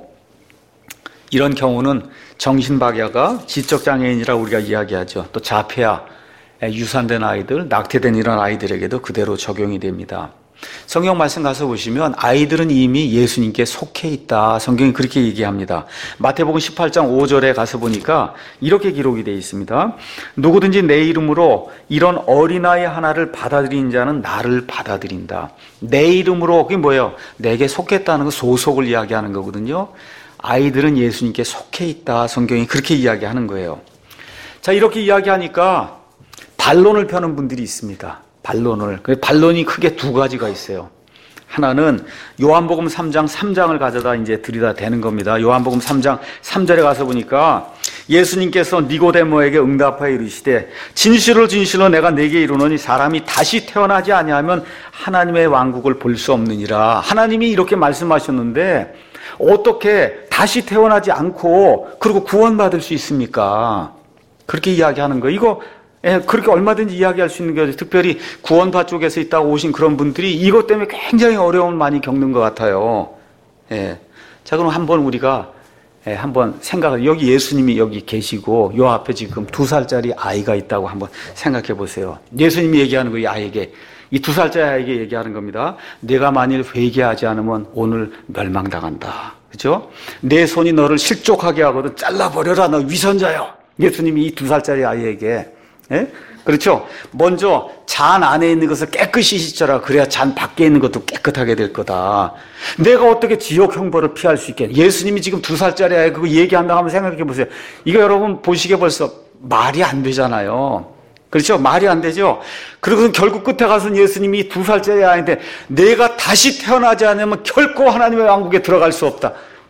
이런 경우는 정신박야가 지적장애인이라고 우리가 이야기하죠. 또 자폐아, 유산된 아이들, 낙태된 이런 아이들에게도 그대로 적용이 됩니다. 성경 말씀 가서 보시면 아이들은 이미 예수님께 속해 있다. 성경이 그렇게 얘기합니다. 마태복음 십팔 장 오 절에 가서 보니까 이렇게 기록이 되어 있습니다. 누구든지 내 이름으로 이런 어린아이 하나를 받아들인 자는 나를 받아들인다. 내 이름으로, 그게 뭐예요? 내게 속했다는 거 소속을 이야기하는 거거든요. 아이들은 예수님께 속해 있다. 성경이 그렇게 이야기하는 거예요. 자, 이렇게 이야기하니까 반론을 펴는 분들이 있습니다. 반론을. 그 반론이 크게 두 가지가 있어요. 하나는 요한복음 삼 장 삼 장을 가져다 이제 들이다 대는 겁니다. 요한복음 삼 장 삼 절에 가서 보니까 예수님께서 니고데모에게 응답하여 이르시되 진실로 진실로 내가 네게 이르노니 사람이 다시 태어나지 아니하면 하나님의 왕국을 볼 수 없느니라. 하나님이 이렇게 말씀하셨는데 어떻게 다시 태어나지 않고 그리고 구원받을 수 있습니까? 그렇게 이야기하는 거예요. 이거 예, 그렇게 얼마든지 이야기할 수 있는 게 특별히 구원파 쪽에서 있다고 오신 그런 분들이 이것 때문에 굉장히 어려움을 많이 겪는 것 같아요. 예. 자, 그럼 한번 우리가 예, 한번 생각을, 여기 예수님이 여기 계시고 요 앞에 지금 두 살짜리 아이가 있다고 한번 생각해 보세요. 예수님이 얘기하는 거 이 아이에게, 이 두 살짜리 아이에게 얘기하는 겁니다. 내가 만일 회개하지 않으면 오늘 멸망당한다. 그죠? 내 손이 너를 실족하게 하거든 잘라버려라, 너 위선자여. 예수님이 이 두 살짜리 아이에게, 예? 그렇죠? 먼저 잔 안에 있는 것을 깨끗이 씻어라. 그래야 잔 밖에 있는 것도 깨끗하게 될 거다. 내가 어떻게 지옥 형벌을 피할 수 있겠냐. 예수님이 지금 두 살짜리 아이 그거 얘기한다고 한번 생각해 보세요. 이거 여러분 보시기에 벌써 말이 안 되잖아요. 그렇죠? 말이 안 되죠? 그리고 결국 끝에 가서는 예수님이 두 살짜리 아이인데 내가 다시 태어나지 않으면 결코 하나님의 왕국에 들어갈 수 없다.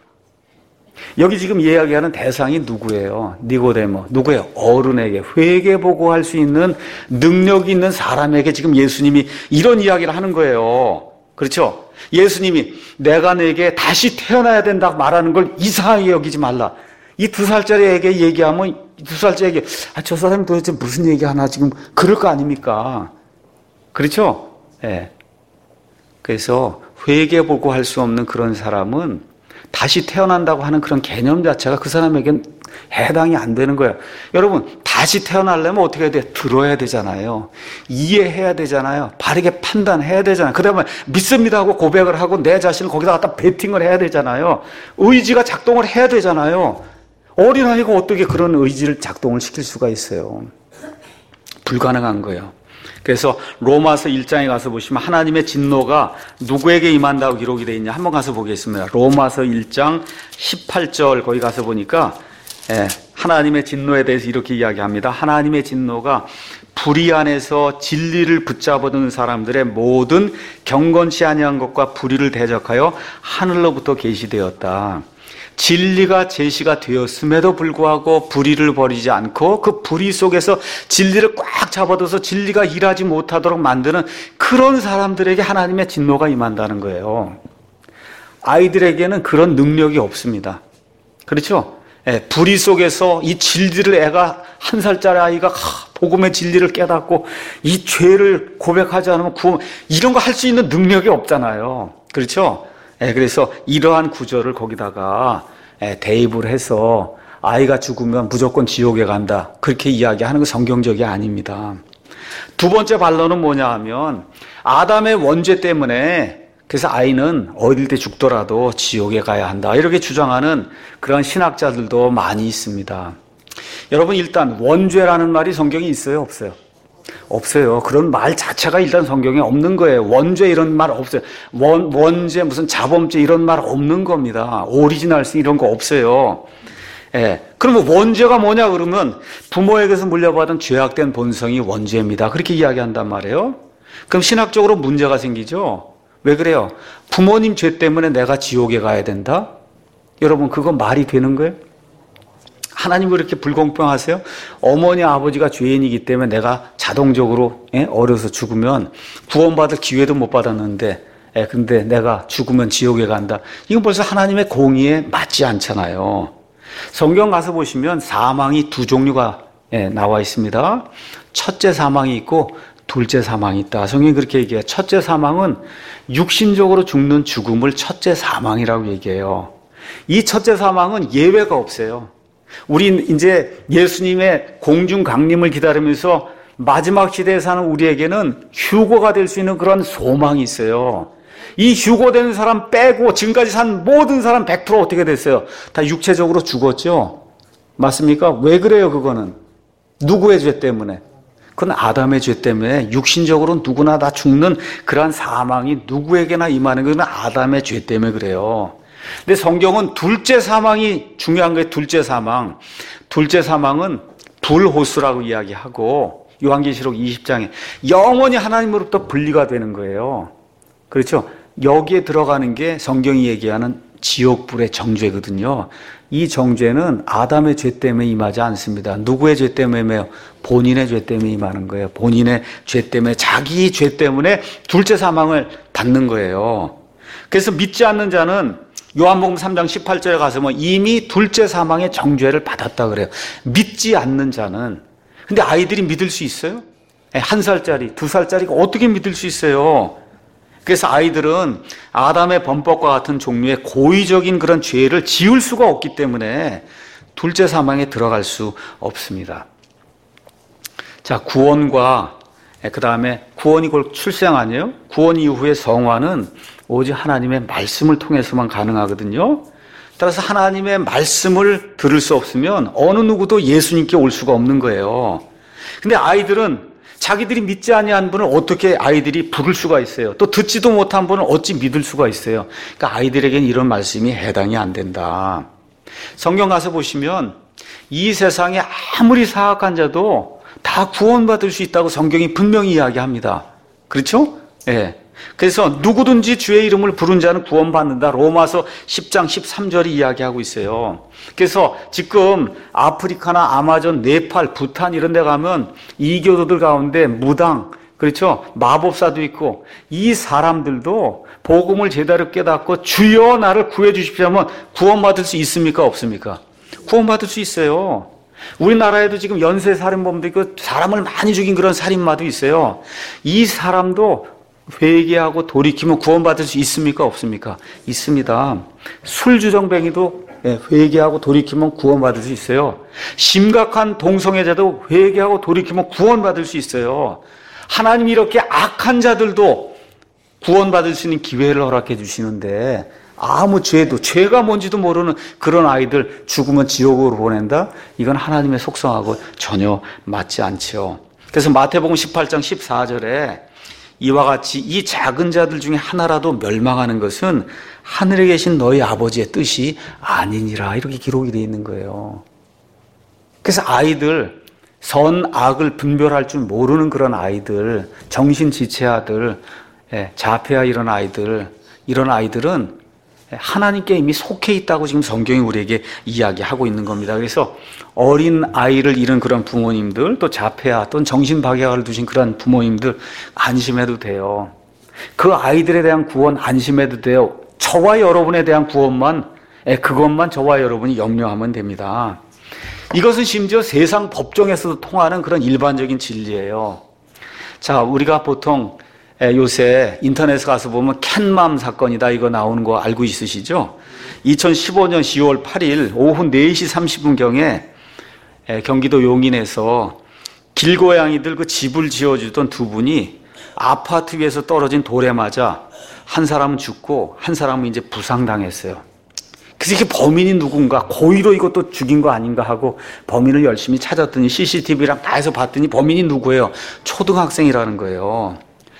여기 지금 이야기하는 대상이 누구예요? 니고데모. 누구예요? 어른에게 회개 보고할 수 있는 능력이 있는 사람에게 지금 예수님이 이런 이야기를 하는 거예요. 그렇죠? 예수님이 내가 내게 다시 태어나야 된다고 말하는 걸 이상하게 여기지 말라. 이 두 살짜리에게 얘기하면 두 살짜리에게 아, 저 사람이 도대체 무슨 얘기하나 지금 그럴 거 아닙니까? 그렇죠? 예. 네. 그래서 회개 보고할 수 없는 그런 사람은 다시 태어난다고 하는 그런 개념 자체가 그 사람에겐 해당이 안 되는 거예요. 여러분, 다시 태어나려면 어떻게 해야 돼? 들어야 되잖아요. 이해해야 되잖아요. 바르게 판단해야 되잖아요. 그 다음에 믿습니다 하고 고백을 하고 내 자신을 거기다 갖다 베팅을 해야 되잖아요. 의지가 작동을 해야 되잖아요. 어린아이가 어떻게 그런 의지를 작동을 시킬 수가 있어요? 불가능한 거예요. 그래서 로마서 일 장에 가서 보시면 하나님의 진노가 누구에게 임한다고 기록이 되어 있냐 한번 가서 보겠습니다. 로마서 일 장 십팔 절 거기 가서 보니까 예, 하나님의 진노에 대해서 이렇게 이야기합니다. 하나님의 진노가 불의 안에서 진리를 붙잡아두는 사람들의 모든 경건치 아니한 것과 불의를 대적하여 하늘로부터 계시되었다. 진리가 제시가 되었음에도 불구하고 불의를 버리지 않고 그 불의 속에서 진리를 꽉 잡아둬서 진리가 일하지 못하도록 만드는 그런 사람들에게 하나님의 진노가 임한다는 거예요. 아이들에게는 그런 능력이 없습니다. 그렇죠? 예, 불의 속에서 이 진리를 애가 한 살짜리 아이가 하, 복음의 진리를 깨닫고 이 죄를 고백하지 않으면 구원, 이런 거 할 수 있는 능력이 없잖아요. 그렇죠? 예, 그래서 이러한 구절을 거기다가 예, 대입을 해서 아이가 죽으면 무조건 지옥에 간다. 그렇게 이야기하는 건 성경적이 아닙니다. 두 번째 반론은 뭐냐 하면 아담의 원죄 때문에 그래서 아이는 어릴 때 죽더라도 지옥에 가야 한다. 이렇게 주장하는 그런 신학자들도 많이 있습니다. 여러분 일단 원죄라는 말이 성경에 있어요? 없어요? 없어요. 그런 말 자체가 일단 성경에 없는 거예요. 원죄 이런 말 없어요. 원, 원죄 무슨 자범죄 이런 말 없는 겁니다. 오리지널스 이런 거 없어요. 예. 그러면 원죄가 뭐냐 그러면 부모에게서 물려받은 죄악된 본성이 원죄입니다. 그렇게 이야기한단 말이에요. 그럼 신학적으로 문제가 생기죠. 왜 그래요? 부모님 죄 때문에 내가 지옥에 가야 된다? 여러분 그거 말이 되는 거예요? 하나님 왜 이렇게 불공평하세요? 어머니 아버지가 죄인이기 때문에 내가 자동적으로 예? 어려서 죽으면 구원받을 기회도 못 받았는데 예, 근데 내가 죽으면 지옥에 간다. 이건 벌써 하나님의 공의에 맞지 않잖아요. 성경 가서 보시면 사망이 두 종류가 예, 나와 있습니다. 첫째 사망이 있고 둘째 사망이 있다. 성경이 그렇게 얘기해요. 첫째 사망은 육신적으로 죽는 죽음을 첫째 사망이라고 얘기해요. 이 첫째 사망은 예외가 없어요. 우리 이제 예수님의 공중 강림을 기다리면서 마지막 시대에 사는 우리에게는 휴거가 될 수 있는 그런 소망이 있어요. 이 휴거되는 사람 빼고 지금까지 산 모든 사람 백 퍼센트 어떻게 됐어요? 다 육체적으로 죽었죠? 맞습니까? 왜 그래요 그거는? 누구의 죄 때문에? 그건 아담의 죄 때문에 육신적으로 누구나 다 죽는 그러한 사망이 누구에게나 임하는 건 아담의 죄 때문에 그래요. 근데 성경은 둘째 사망이 중요한 거예요. 둘째 사망. 둘째 사망은 불호수라고 이야기하고 요한계시록 이십 장에 영원히 하나님으로부터 분리가 되는 거예요. 그렇죠? 여기에 들어가는 게 성경이 얘기하는 지옥불의 정죄거든요. 이 정죄는 아담의 죄 때문에 임하지 않습니다. 누구의 죄 때문에 임해요? 본인의 죄 때문에 임하는 거예요. 본인의 죄 때문에, 자기 죄 때문에 둘째 사망을 받는 거예요. 그래서 믿지 않는 자는 요한복음 삼 장 십팔 절에 가서 뭐 이미 둘째 사망의 정죄를 받았다 그래요. 믿지 않는 자는. 근데 아이들이 믿을 수 있어요? 한 살짜리, 두 살짜리가 어떻게 믿을 수 있어요? 그래서 아이들은 아담의 범법과 같은 종류의 고의적인 그런 죄를 지을 수가 없기 때문에 둘째 사망에 들어갈 수 없습니다. 자, 구원과 그 다음에 구원이 곧 출생 아니에요? 구원 이후의 성화는 오직 하나님의 말씀을 통해서만 가능하거든요. 따라서 하나님의 말씀을 들을 수 없으면 어느 누구도 예수님께 올 수가 없는 거예요. 근데 아이들은 자기들이 믿지 아니한 분을 어떻게 아이들이 부를 수가 있어요? 또 듣지도 못한 분을 어찌 믿을 수가 있어요? 그러니까 아이들에게는 이런 말씀이 해당이 안 된다. 성경 가서 보시면 이 세상에 아무리 사악한 자도 다 구원받을 수 있다고 성경이 분명히 이야기합니다. 그렇죠? 예. 네. 그래서 누구든지 주의 이름을 부른 자는 구원받는다. 로마서 십 장 십삼 절이 이야기하고 있어요. 그래서 지금 아프리카나 아마존, 네팔, 부탄 이런 데 가면 이교도들 가운데 무당, 그렇죠? 마법사도 있고 이 사람들도 복음을 제대로 깨닫고 주여 나를 구해 주십시오 하면 구원받을 수 있습니까? 없습니까? 구원받을 수 있어요. 우리나라에도 지금 연쇄 살인범도 있고 사람을 많이 죽인 그런 살인마도 있어요. 이 사람도 회개하고 돌이키면 구원받을 수 있습니까? 없습니까? 있습니다. 술주정뱅이도 회개하고 돌이키면 구원받을 수 있어요. 심각한 동성애자도 회개하고 돌이키면 구원받을 수 있어요. 하나님이 이렇게 악한 자들도 구원받을 수 있는 기회를 허락해 주시는데 아무 죄도, 죄가 뭔지도 모르는 그런 아이들 죽으면 지옥으로 보낸다? 이건 하나님의 속성하고 전혀 맞지 않죠. 그래서 마태복음 십팔 장 십사 절에 이와 같이 이 작은 자들 중에 하나라도 멸망하는 것은 하늘에 계신 너희 아버지의 뜻이 아니니라 이렇게 기록이 되어 있는 거예요. 그래서 아이들, 선, 악을 분별할 줄 모르는 그런 아이들, 정신지체아들, 자폐아 이런 아이들, 이런 아이들은 하나님께 이미 속해 있다고 지금 성경이 우리에게 이야기하고 있는 겁니다. 그래서 어린 아이를 잃은 그런 부모님들, 또 자폐아 또는 정신박약을 두신 그런 부모님들 안심해도 돼요. 그 아이들에 대한 구원 안심해도 돼요. 저와 여러분에 대한 구원만, 그것만 저와 여러분이 염려하면 됩니다. 이것은 심지어 세상 법정에서도 통하는 그런 일반적인 진리예요. 자, 우리가 보통 요새 인터넷에 가서 보면 캔맘 사건이다 이거 나오는 거 알고 있으시죠? 이천십오 년 시월 팔 일 오후 네 시 삼십 분경에 경기도 용인에서 길고양이들 그 집을 지어주던 두 분이 아파트 위에서 떨어진 돌에 맞아 한 사람은 죽고 한 사람은 이제 부상당했어요. 그래서 이게 범인이 누군가, 고의로 이것도 죽인 거 아닌가 하고 범인을 열심히 찾았더니 씨씨티비랑 다 해서 봤더니 범인이 누구예요? 초등학생이라는 거예요.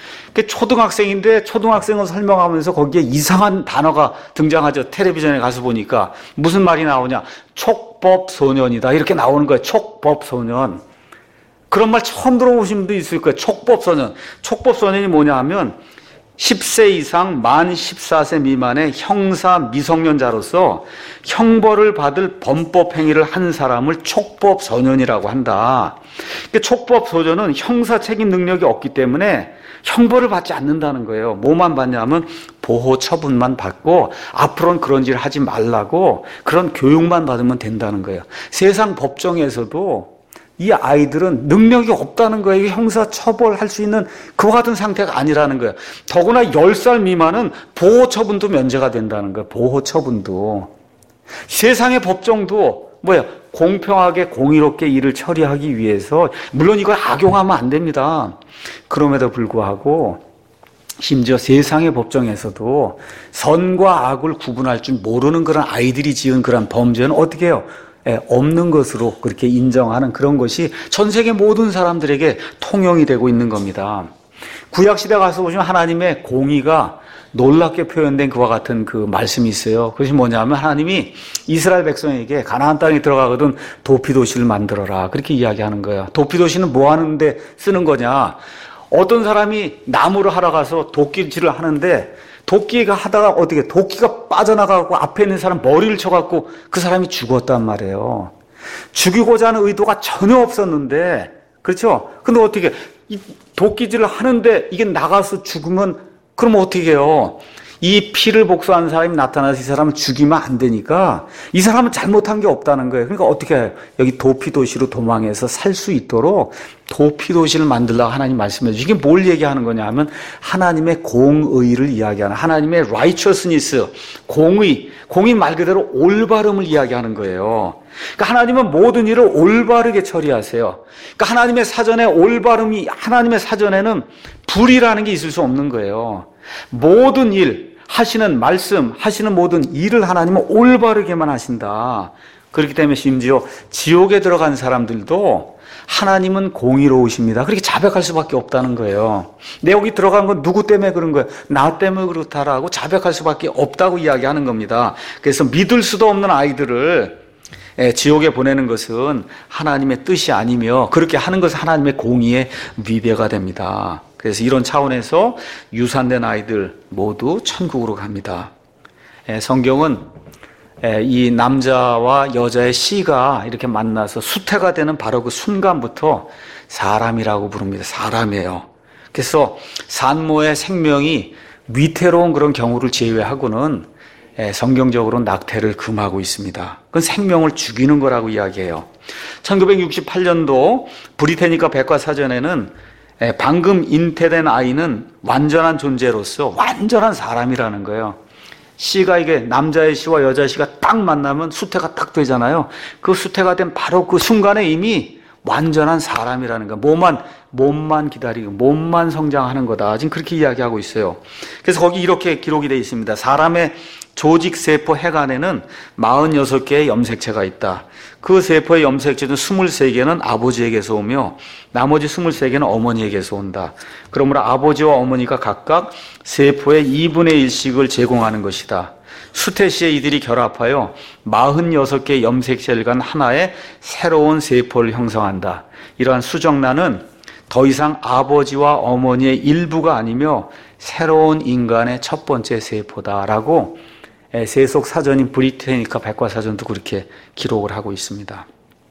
초등학생인데 초등학생을 설명하면서 거기에 이상한 단어가 등장하죠. 텔레비전에 가서 보니까 무슨 말이 나오냐? 촉법소년이다 이렇게 나오는 거예요. 촉법소년. 그런 말 처음 들어보신 분도 있을 거예요. 촉법소년. 촉법소년이 뭐냐 하면 십 세 이상 만 십사 세 미만의 형사 미성년자로서 형벌을 받을 범법 행위를 한 사람을 촉법소년이라고 한다. 촉법소년은 형사 책임 능력이 없기 때문에 형벌을 받지 않는다는 거예요. 뭐만 받냐면 보호 처분만 받고 앞으로는 그런 짓을 하지 말라고 그런 교육만 받으면 된다는 거예요. 세상 법정에서도 이 아이들은 능력이 없다는 거예요. 형사 처벌할 수 있는 그와 같은 상태가 아니라는 거예요. 더구나 열 살 미만은 보호 처분도 면제가 된다는 거예요. 보호 처분도. 세상의 법정도 뭐야? 공평하게 공의롭게 일을 처리하기 위해서 물론 이걸 악용하면 안 됩니다. 그럼에도 불구하고 심지어 세상의 법정에서도 선과 악을 구분할 줄 모르는 그런 아이들이 지은 그런 범죄는 어떻게 해요? 예, 없는 것으로 그렇게 인정하는 그런 것이 전 세계 모든 사람들에게 통용이 되고 있는 겁니다. 구약시대 가서 보시면 하나님의 공의가 놀랍게 표현된 그와 같은 그 말씀이 있어요. 그것이 뭐냐면 하나님이 이스라엘 백성에게 가나안 땅에 들어가거든 도피도시를 만들어라 그렇게 이야기하는 거예요. 도피도시는 뭐 하는데 쓰는 거냐? 어떤 사람이 나무를 하러 가서 도끼질을 하는데 도끼가 하다가 어떻게 도끼가 빠져나가고 앞에 있는 사람 머리를 쳐갖고 그 사람이 죽었단 말이에요. 죽이고자 하는 의도가 전혀 없었는데 그렇죠? 근데 어떻게 이 도끼질을 하는데 이게 나가서 죽으면 그럼 어떻게 해요? 이 피를 복수하는 사람이 나타나서 이 사람을 죽이면 안 되니까 이 사람은 잘못한 게 없다는 거예요. 그러니까 어떻게 해요? 여기 도피도시로 도망해서 살 수 있도록 도피도시를 만들라고 하나님 말씀해 주시고, 이게 뭘 얘기하는 거냐 하면 하나님의 공의를 이야기하는, 하나님의 righteousness, 공의, 공의 말 그대로 올바름을 이야기하는 거예요. 그러니까 하나님은 모든 일을 올바르게 처리하세요. 그러니까 하나님의 사전에 올바름이, 하나님의 사전에는 불이라는 게 있을 수 없는 거예요. 모든 일, 하시는 말씀, 하시는 모든 일을 하나님은 올바르게만 하신다. 그렇기 때문에 심지어 지옥에 들어간 사람들도 하나님은 공의로우십니다. 그렇게 자백할 수밖에 없다는 거예요. 내 여기 들어간 건 누구 때문에 그런 거예요? 나 때문에 그렇다라고 자백할 수밖에 없다고 이야기하는 겁니다. 그래서 믿을 수도 없는 아이들을 지옥에 보내는 것은 하나님의 뜻이 아니며, 그렇게 하는 것은 하나님의 공의의 위배가 됩니다. 그래서 이런 차원에서 유산된 아이들 모두 천국으로 갑니다. 성경은 이 남자와 여자의 씨가 이렇게 만나서 수태가 되는 바로 그 순간부터 사람이라고 부릅니다. 사람이에요. 그래서 산모의 생명이 위태로운 그런 경우를 제외하고는 성경적으로 낙태를 금하고 있습니다. 그건 생명을 죽이는 거라고 이야기해요. 천구백육십팔 년도 브리테니카 백과사전에는 방금 잉태된 아이는 완전한 존재로서 완전한 사람이라는 거예요. 씨가, 이게 남자의 씨와 여자의 씨가 딱 만나면 수태가 딱 되잖아요. 그 수태가 된 바로 그 순간에 이미 완전한 사람이라는 거예요. 몸만, 몸만 기다리고 몸만 성장하는 거다. 지금 그렇게 이야기하고 있어요. 그래서 거기 이렇게 기록이 되어 있습니다. 사람의 조직 세포 핵안에는 사십육 개의 염색체가 있다. 그 세포의 염색체 중 이십삼 개는 아버지에게서 오며 나머지 이십삼 개는 어머니에게서 온다. 그러므로 아버지와 어머니가 각각 세포의 이분의 일씩을 제공하는 것이다. 수태 시에 이들이 결합하여 사십육 개의 염색체를 간 하나의 새로운 세포를 형성한다. 이러한 수정란은 더 이상 아버지와 어머니의 일부가 아니며 새로운 인간의 첫 번째 세포다라고 세속 사전인 브리테니카 백과사전도 그렇게 기록을 하고 있습니다.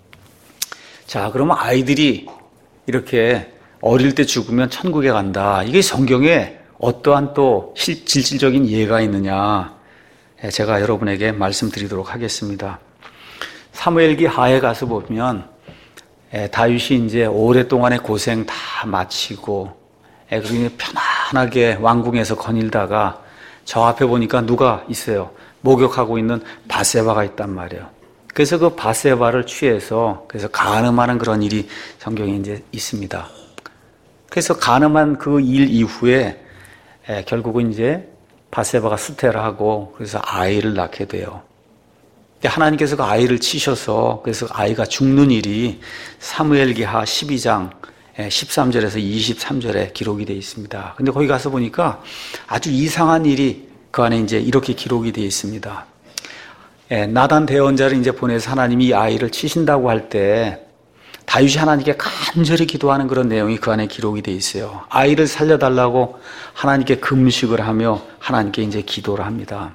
자, 그러면 아이들이 이렇게 어릴 때 죽으면 천국에 간다. 이게 성경에 어떠한 또 실질적인 예가 있느냐? 제가 여러분에게 말씀드리도록 하겠습니다. 사무엘기 하에 가서 보면 다윗이 이제 오랫동안의 고생 다 마치고 그리고 편안하게 왕궁에서 거닐다가 저 앞에 보니까 누가 있어요? 목욕하고 있는 바세바가 있단 말이에요. 그래서 그 바세바를 취해서 그래서 간음하는 그런 일이 성경에 이제 있습니다. 그래서 간음한 그 일 이후에 에, 결국은 이제 바세바가 수태를 하고 그래서 아이를 낳게 돼요. 하나님께서 그 아이를 치셔서 그래서 아이가 죽는 일이 사무엘기하 십이 장 십삼 절에서 이십삼 절에 기록이 되어 있습니다. 근데 거기 가서 보니까 아주 이상한 일이 그 안에 이제 이렇게 기록이 되어 있습니다. 예, 나단 대언자를 이제 보내서 하나님이 이 아이를 치신다고 할 때 다윗이 하나님께 간절히 기도하는 그런 내용이 그 안에 기록이 되어 있어요. 아이를 살려달라고 하나님께 금식을 하며 하나님께 이제 기도를 합니다.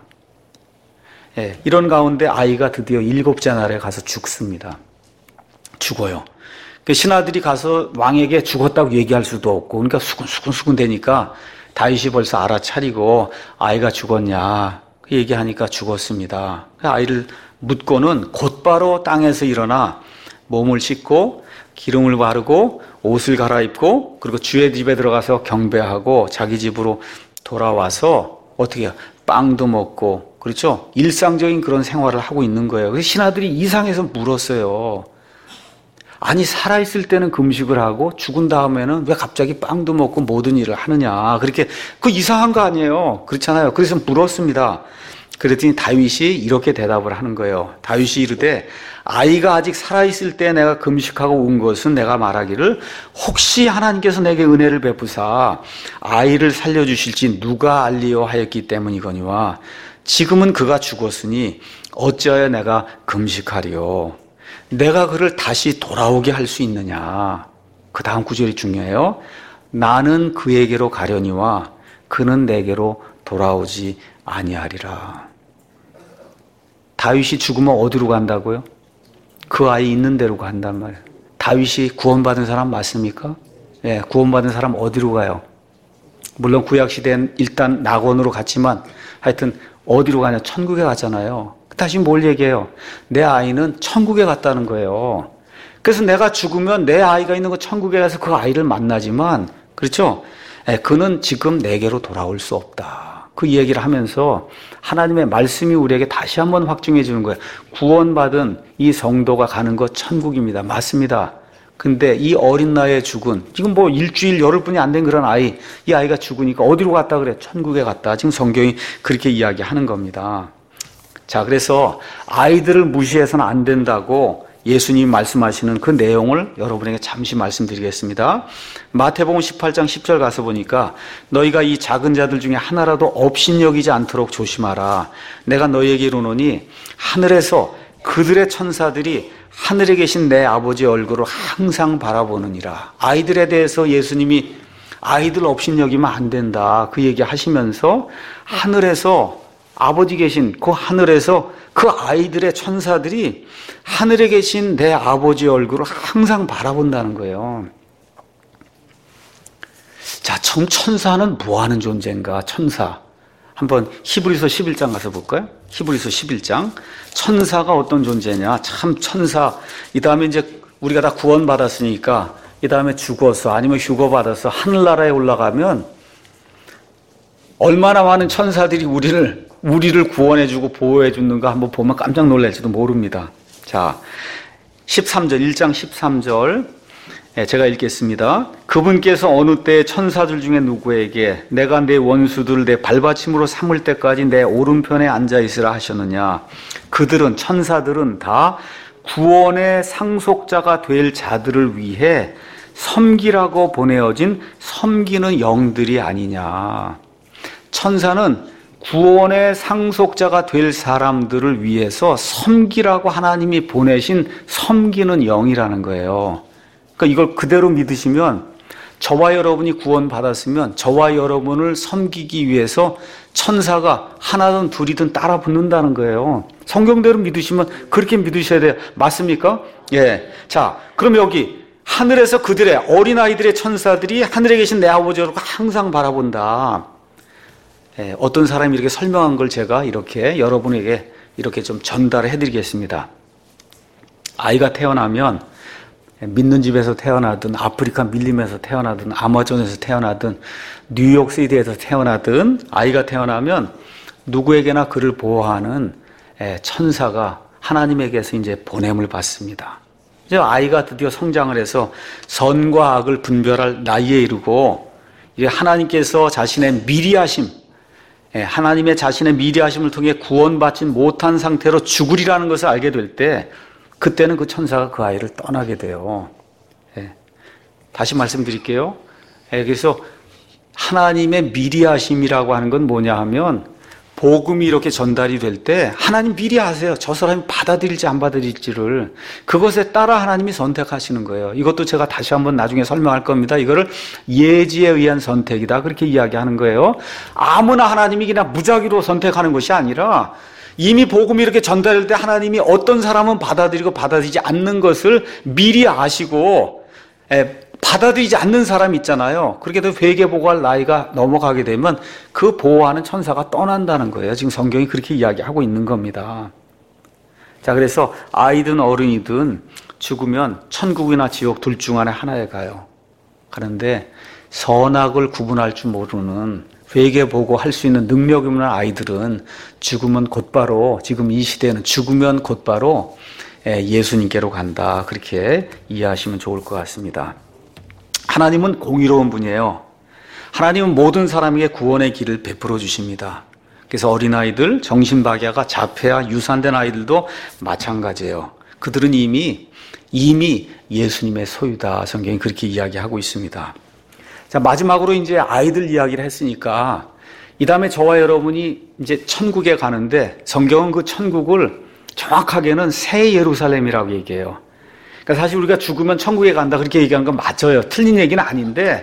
예, 이런 가운데 아이가 드디어 일곱째 날에 가서 죽습니다. 죽어요. 그 신하들이 가서 왕에게 죽었다고 얘기할 수도 없고, 그러니까 수근수근수근 되니까 다윗이 벌써 알아차리고 아이가 죽었냐 그 얘기하니까 죽었습니다. 아이를 묻고는 곧바로 땅에서 일어나 몸을 씻고 기름을 바르고 옷을 갈아입고 그리고 주의 집에 들어가서 경배하고 자기 집으로 돌아와서 어떻게 해요? 빵도 먹고, 그렇죠? 일상적인 그런 생활을 하고 있는 거예요. 그래서 신하들이 이상해서 물었어요. 아니, 살아있을 때는 금식을 하고 죽은 다음에는 왜 갑자기 빵도 먹고 모든 일을 하느냐. 그렇게, 그 이상한 거 아니에요. 그렇잖아요. 그래서 물었습니다. 그랬더니 다윗이 이렇게 대답을 하는 거예요. 다윗이 이르되 아이가 아직 살아있을 때 내가 금식하고 온 것은 내가 말하기를 혹시 하나님께서 내게 은혜를 베푸사 아이를 살려주실지 누가 알리요 하였기 때문이거니와 지금은 그가 죽었으니 어찌하여 내가 금식하리요. 내가 그를 다시 돌아오게 할 수 있느냐. 그 다음 구절이 중요해요. 나는 그에게로 가려니와 그는 내게로 돌아오지 아니하리라. 다윗이 죽으면 어디로 간다고요? 그 아이 있는 데로 간단 말이에요. 다윗이 구원받은 사람 맞습니까? 예, 구원받은 사람 어디로 가요? 물론 구약시대엔 일단 낙원으로 갔지만 하여튼 어디로 가냐? 천국에 갔잖아요. 다시 뭘 얘기해요? 내 아이는 천국에 갔다는 거예요. 그래서 내가 죽으면 내 아이가 있는 그 천국에 가서 그 아이를 만나지만, 그렇죠? 에, 그는 지금 내게로 돌아올 수 없다. 그 얘기를 하면서 하나님의 말씀이 우리에게 다시 한번 확증해 주는 거예요. 구원받은 이 성도가 가는 것 천국입니다. 맞습니다. 근데 이 어린 나이에 죽은, 지금 뭐 일주일, 열흘뿐이 안 된 그런 아이, 이 아이가 죽으니까 어디로 갔다 그래? 천국에 갔다. 지금 성경이 그렇게 이야기하는 겁니다. 자, 그래서 아이들을 무시해서는 안 된다고 예수님이 말씀하시는 그 내용을 여러분에게 잠시 말씀드리겠습니다. 마태복음 십팔 장 십 절 가서 보니까 너희가 이 작은 자들 중에 하나라도 업신여기지 않도록 조심하라. 내가 너희에게 이르노니 하늘에서 그들의 천사들이 하늘에 계신 내 아버지의 얼굴을 항상 바라보느니라. 아이들에 대해서 예수님이 아이들 업신여기면 안 된다. 그 얘기 하시면서 하늘에서 아버지 계신 그 하늘에서 그 아이들의 천사들이 하늘에 계신 내 아버지의 얼굴을 항상 바라본다는 거예요. 자, 참 천사는 뭐 하는 존재인가? 천사. 한번 히브리서 십일 장 가서 볼까요? 히브리서 십일 장. 천사가 어떤 존재냐? 참 천사. 이 다음에 이제 우리가 다 구원받았으니까 이 다음에 죽어서 아니면 휴거받아서 하늘나라에 올라가면 얼마나 많은 천사들이 우리를 우리를 구원해주고 보호해주는가 한번 보면 깜짝 놀랄지도 모릅니다. 자, 십삼 절, 일 장 십삼 절 제가 읽겠습니다. 그분께서 어느 때에 천사들 중에 누구에게 내가 내 원수들을 내 발받침으로 삼을 때까지 내 오른편에 앉아있으라 하셨느냐. 그들은, 천사들은 다 구원의 상속자가 될 자들을 위해 섬기라고 보내어진 섬기는 영들이 아니냐. 천사는 구원의 상속자가 될 사람들을 위해서 섬기라고 하나님이 보내신 섬기는 영이라는 거예요. 그러니까 이걸 그대로 믿으시면 저와 여러분이 구원받았으면 저와 여러분을 섬기기 위해서 천사가 하나든 둘이든 따라 붙는다는 거예요. 성경대로 믿으시면 그렇게 믿으셔야 돼요. 맞습니까? 예. 자, 그럼 여기 하늘에서 그들의 어린아이들의 천사들이 하늘에 계신 내 아버지를 항상 바라본다. 예, 어떤 사람이 이렇게 설명한 걸 제가 이렇게 여러분에게 이렇게 좀 전달을 해드리겠습니다. 아이가 태어나면 믿는 집에서 태어나든 아프리카 밀림에서 태어나든 아마존에서 태어나든 뉴욕시티에서 태어나든 아이가 태어나면 누구에게나 그를 보호하는 천사가 하나님에게서 이제 보냄을 받습니다. 이제 아이가 드디어 성장을 해서 선과 악을 분별할 나이에 이르고 이제 하나님께서 자신의 미리하심, 하나님의 자신의 미리하심을 통해 구원받지 못한 상태로 죽으리라는 것을 알게 될 때 그때는 그 천사가 그 아이를 떠나게 돼요. 예. 다시 말씀드릴게요. 예, 그래서 하나님의 미리하심이라고 하는 건 뭐냐 하면 복음이 이렇게 전달이 될 때 하나님 미리 아세요. 저 사람이 받아들일지 안 받아들일지를. 그것에 따라 하나님이 선택하시는 거예요. 이것도 제가 다시 한번 나중에 설명할 겁니다. 이거를 예지에 의한 선택이다. 그렇게 이야기하는 거예요. 아무나 하나님이 그냥 무작위로 선택하는 것이 아니라 이미 복음이 이렇게 전달될 때 하나님이 어떤 사람은 받아들이고 받아들이지 않는 것을 미리 아시고 에, 받아들이지 않는 사람 있잖아요. 그렇게 해서 회개보고할 나이가 넘어가게 되면 그 보호하는 천사가 떠난다는 거예요. 지금 성경이 그렇게 이야기하고 있는 겁니다. 자, 그래서 아이든 어른이든 죽으면 천국이나 지옥 둘 중 안에 하나에 가요. 그런데 선악을 구분할 줄 모르는 회개보고 할 수 있는 능력이 없는 아이들은 죽으면 곧바로, 지금 이 시대에는 죽으면 곧바로 예수님께로 간다. 그렇게 이해하시면 좋을 것 같습니다. 하나님은 공의로운 분이에요. 하나님은 모든 사람에게 구원의 길을 베풀어 주십니다. 그래서 어린아이들, 정신박야가 자폐와 유산된 아이들도 마찬가지예요. 그들은 이미 이미 예수님의 소유다. 성경이 그렇게 이야기하고 있습니다. 자, 마지막으로 이제 아이들 이야기를 했으니까 이 다음에 저와 여러분이 이제 천국에 가는데 성경은 그 천국을 정확하게는 새 예루살렘이라고 얘기해요. 그러니까 사실 우리가 죽으면 천국에 간다 그렇게 얘기하는 건 맞아요. 틀린 얘기는 아닌데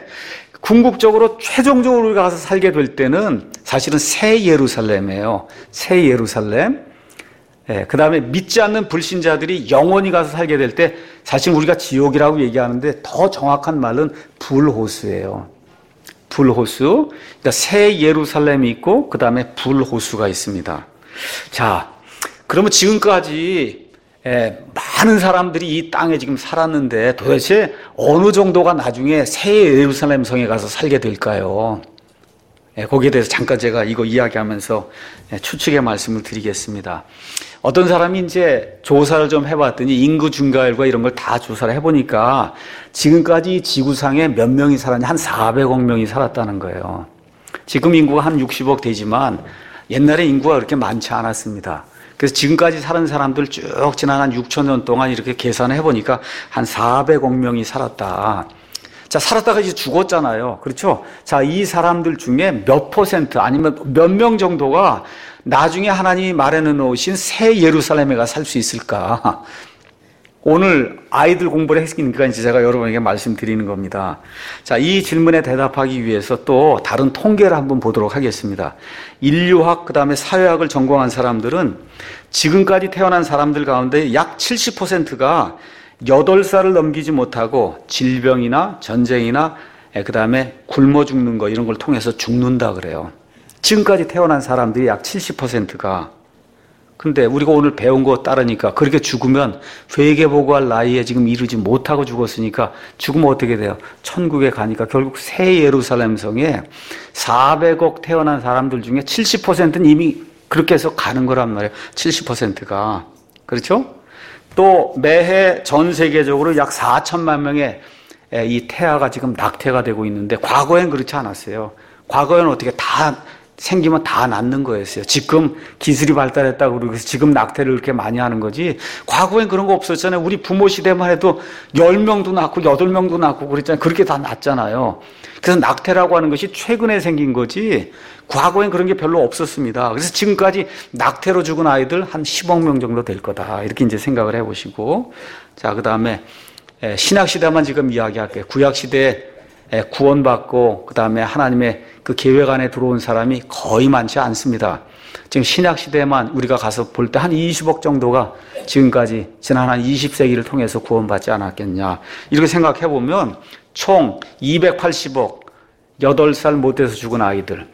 궁극적으로 최종적으로 우리가 가서 살게 될 때는 사실은 새 예루살렘이에요. 새 예루살렘. 예, 그 다음에 믿지 않는 불신자들이 영원히 가서 살게 될 때 사실 우리가 지옥이라고 얘기하는데 더 정확한 말은 불호수예요. 불호수. 그러니까 새 예루살렘이 있고 그 다음에 불호수가 있습니다. 자, 그러면 지금까지 예, 많은 사람들이 이 땅에 지금 살았는데 도대체 어느 정도가 나중에 새 예루살렘 성에 가서 살게 될까요? 예, 거기에 대해서 잠깐 제가 이거 이야기하면서 예, 추측의 말씀을 드리겠습니다. 어떤 사람이 이제 조사를 좀 해봤더니 인구 증가율과 이런 걸 다 조사를 해보니까 지금까지 지구상에 몇 명이 살았냐? 한 사백억 명이 살았다는 거예요. 지금 인구가 한 육십억 되지만 옛날에 인구가 그렇게 많지 않았습니다. 그래서 지금까지 사는 사람들 쭉 지난 한 육천 년 동안 이렇게 계산을 해보니까 한 사백억 명이 살았다. 자, 살았다가 이제 죽었잖아요. 그렇죠? 자, 이 사람들 중에 몇 퍼센트 아니면 몇 명 정도가 나중에 하나님이 마련해 놓으신 새 예루살렘에 가 살 수 있을까? 오늘 아이들 공부를 했으니까 이제 제가 여러분에게 말씀드리는 겁니다. 자, 이 질문에 대답하기 위해서 또 다른 통계를 한번 보도록 하겠습니다. 인류학, 그 다음에 사회학을 전공한 사람들은 지금까지 태어난 사람들 가운데 약 칠십 퍼센트가 여덟 살을 넘기지 못하고 질병이나 전쟁이나 그 다음에 굶어 죽는 거 이런 걸 통해서 죽는다 그래요. 지금까지 태어난 사람들이 약 칠십 퍼센트가. 근데 우리가 오늘 배운 거 따르니까 그렇게 죽으면 회개보고할 나이에 지금 이르지 못하고 죽었으니까 죽으면 어떻게 돼요? 천국에 가니까 결국 새 예루살렘 성에 사백억 태어난 사람들 중에 칠십 퍼센트는 이미 그렇게 해서 가는 거란 말이에요. 칠십 퍼센트가. 그렇죠? 또 매해 전 세계적으로 약 사천만 명의 이 태아가 지금 낙태가 되고 있는데 과거엔 그렇지 않았어요. 과거에는 어떻게 다 생기면 다 낳는 거였어요. 지금 기술이 발달했다고 그러고 지금 낙태를 이렇게 많이 하는 거지. 과거엔 그런 거 없었잖아요. 우리 부모 시대만 해도 열 명도 낳고 여덟 명도 낳고 그랬잖아요. 그렇게 다 낳잖아요. 그래서 낙태라고 하는 것이 최근에 생긴 거지 과거엔 그런 게 별로 없었습니다. 그래서 지금까지 낙태로 죽은 아이들 한 십억 명 정도 될 거다. 이렇게 이제 생각을 해보시고. 자, 그 다음에 신약시대만 지금 이야기할게요. 구약시대에 구원받고 그 다음에 하나님의 그 계획 안에 들어온 사람이 거의 많지 않습니다. 지금 신약시대만 우리가 가서 볼 때 한 이십억 정도가 지금까지 지난 한 이십 세기를 통해서 구원받지 않았겠냐. 이렇게 생각해보면 총 이백팔십억, 여덟 살 못 돼서 죽은 아이들,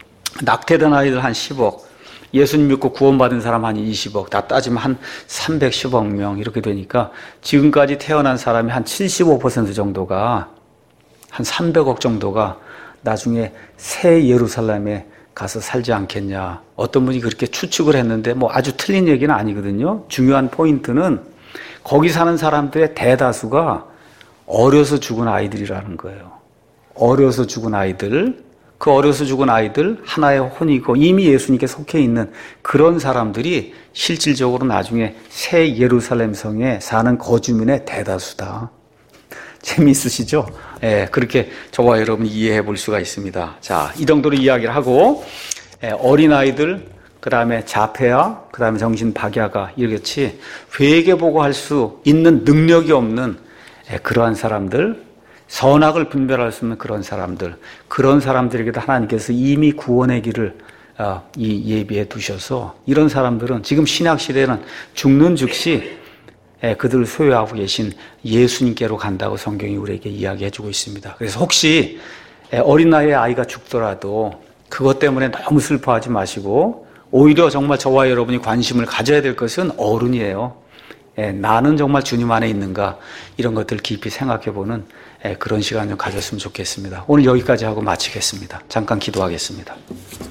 낙태된 아이들 한 십억, 예수님 믿고 구원받은 사람 한 이십억, 다 따지면 한 삼백십억 명 이렇게 되니까 지금까지 태어난 사람이 한 칠십오 퍼센트 정도가 한 삼백억 정도가 나중에 새 예루살렘에 가서 살지 않겠냐. 어떤 분이 그렇게 추측을 했는데 뭐 아주 틀린 얘기는 아니거든요. 중요한 포인트는 거기 사는 사람들의 대다수가 어려서 죽은 아이들이라는 거예요. 어려서 죽은 아이들, 그 어려서 죽은 아이들 하나의 혼이고 이미 예수님께 속해 있는 그런 사람들이 실질적으로 나중에 새 예루살렘 성에 사는 거주민의 대다수다. 재미있으시죠? 예, 그렇게 저와 여러분이 이해해 볼 수가 있습니다. 자, 이 정도로 이야기를 하고, 예, 어린아이들, 그 다음에 자폐아, 그 다음에 정신박야가 이렇게 회개보고 할 수 있는 능력이 없는 예, 그러한 사람들, 선악을 분별할 수 없는 그런 사람들, 그런 사람들에게도 하나님께서 이미 구원의 길을 어, 이 예비해 두셔서 이런 사람들은 지금 신약시대에는 죽는 즉시 그들을 소유하고 계신 예수님께로 간다고 성경이 우리에게 이야기해 주고 있습니다. 그래서 혹시 어린 나이에 아이가 죽더라도 그것 때문에 너무 슬퍼하지 마시고 오히려 정말 저와 여러분이 관심을 가져야 될 것은 어른이에요. 나는 정말 주님 안에 있는가 이런 것들 깊이 생각해 보는 그런 시간을 가졌으면 좋겠습니다. 오늘 여기까지 하고 마치겠습니다. 잠깐 기도하겠습니다.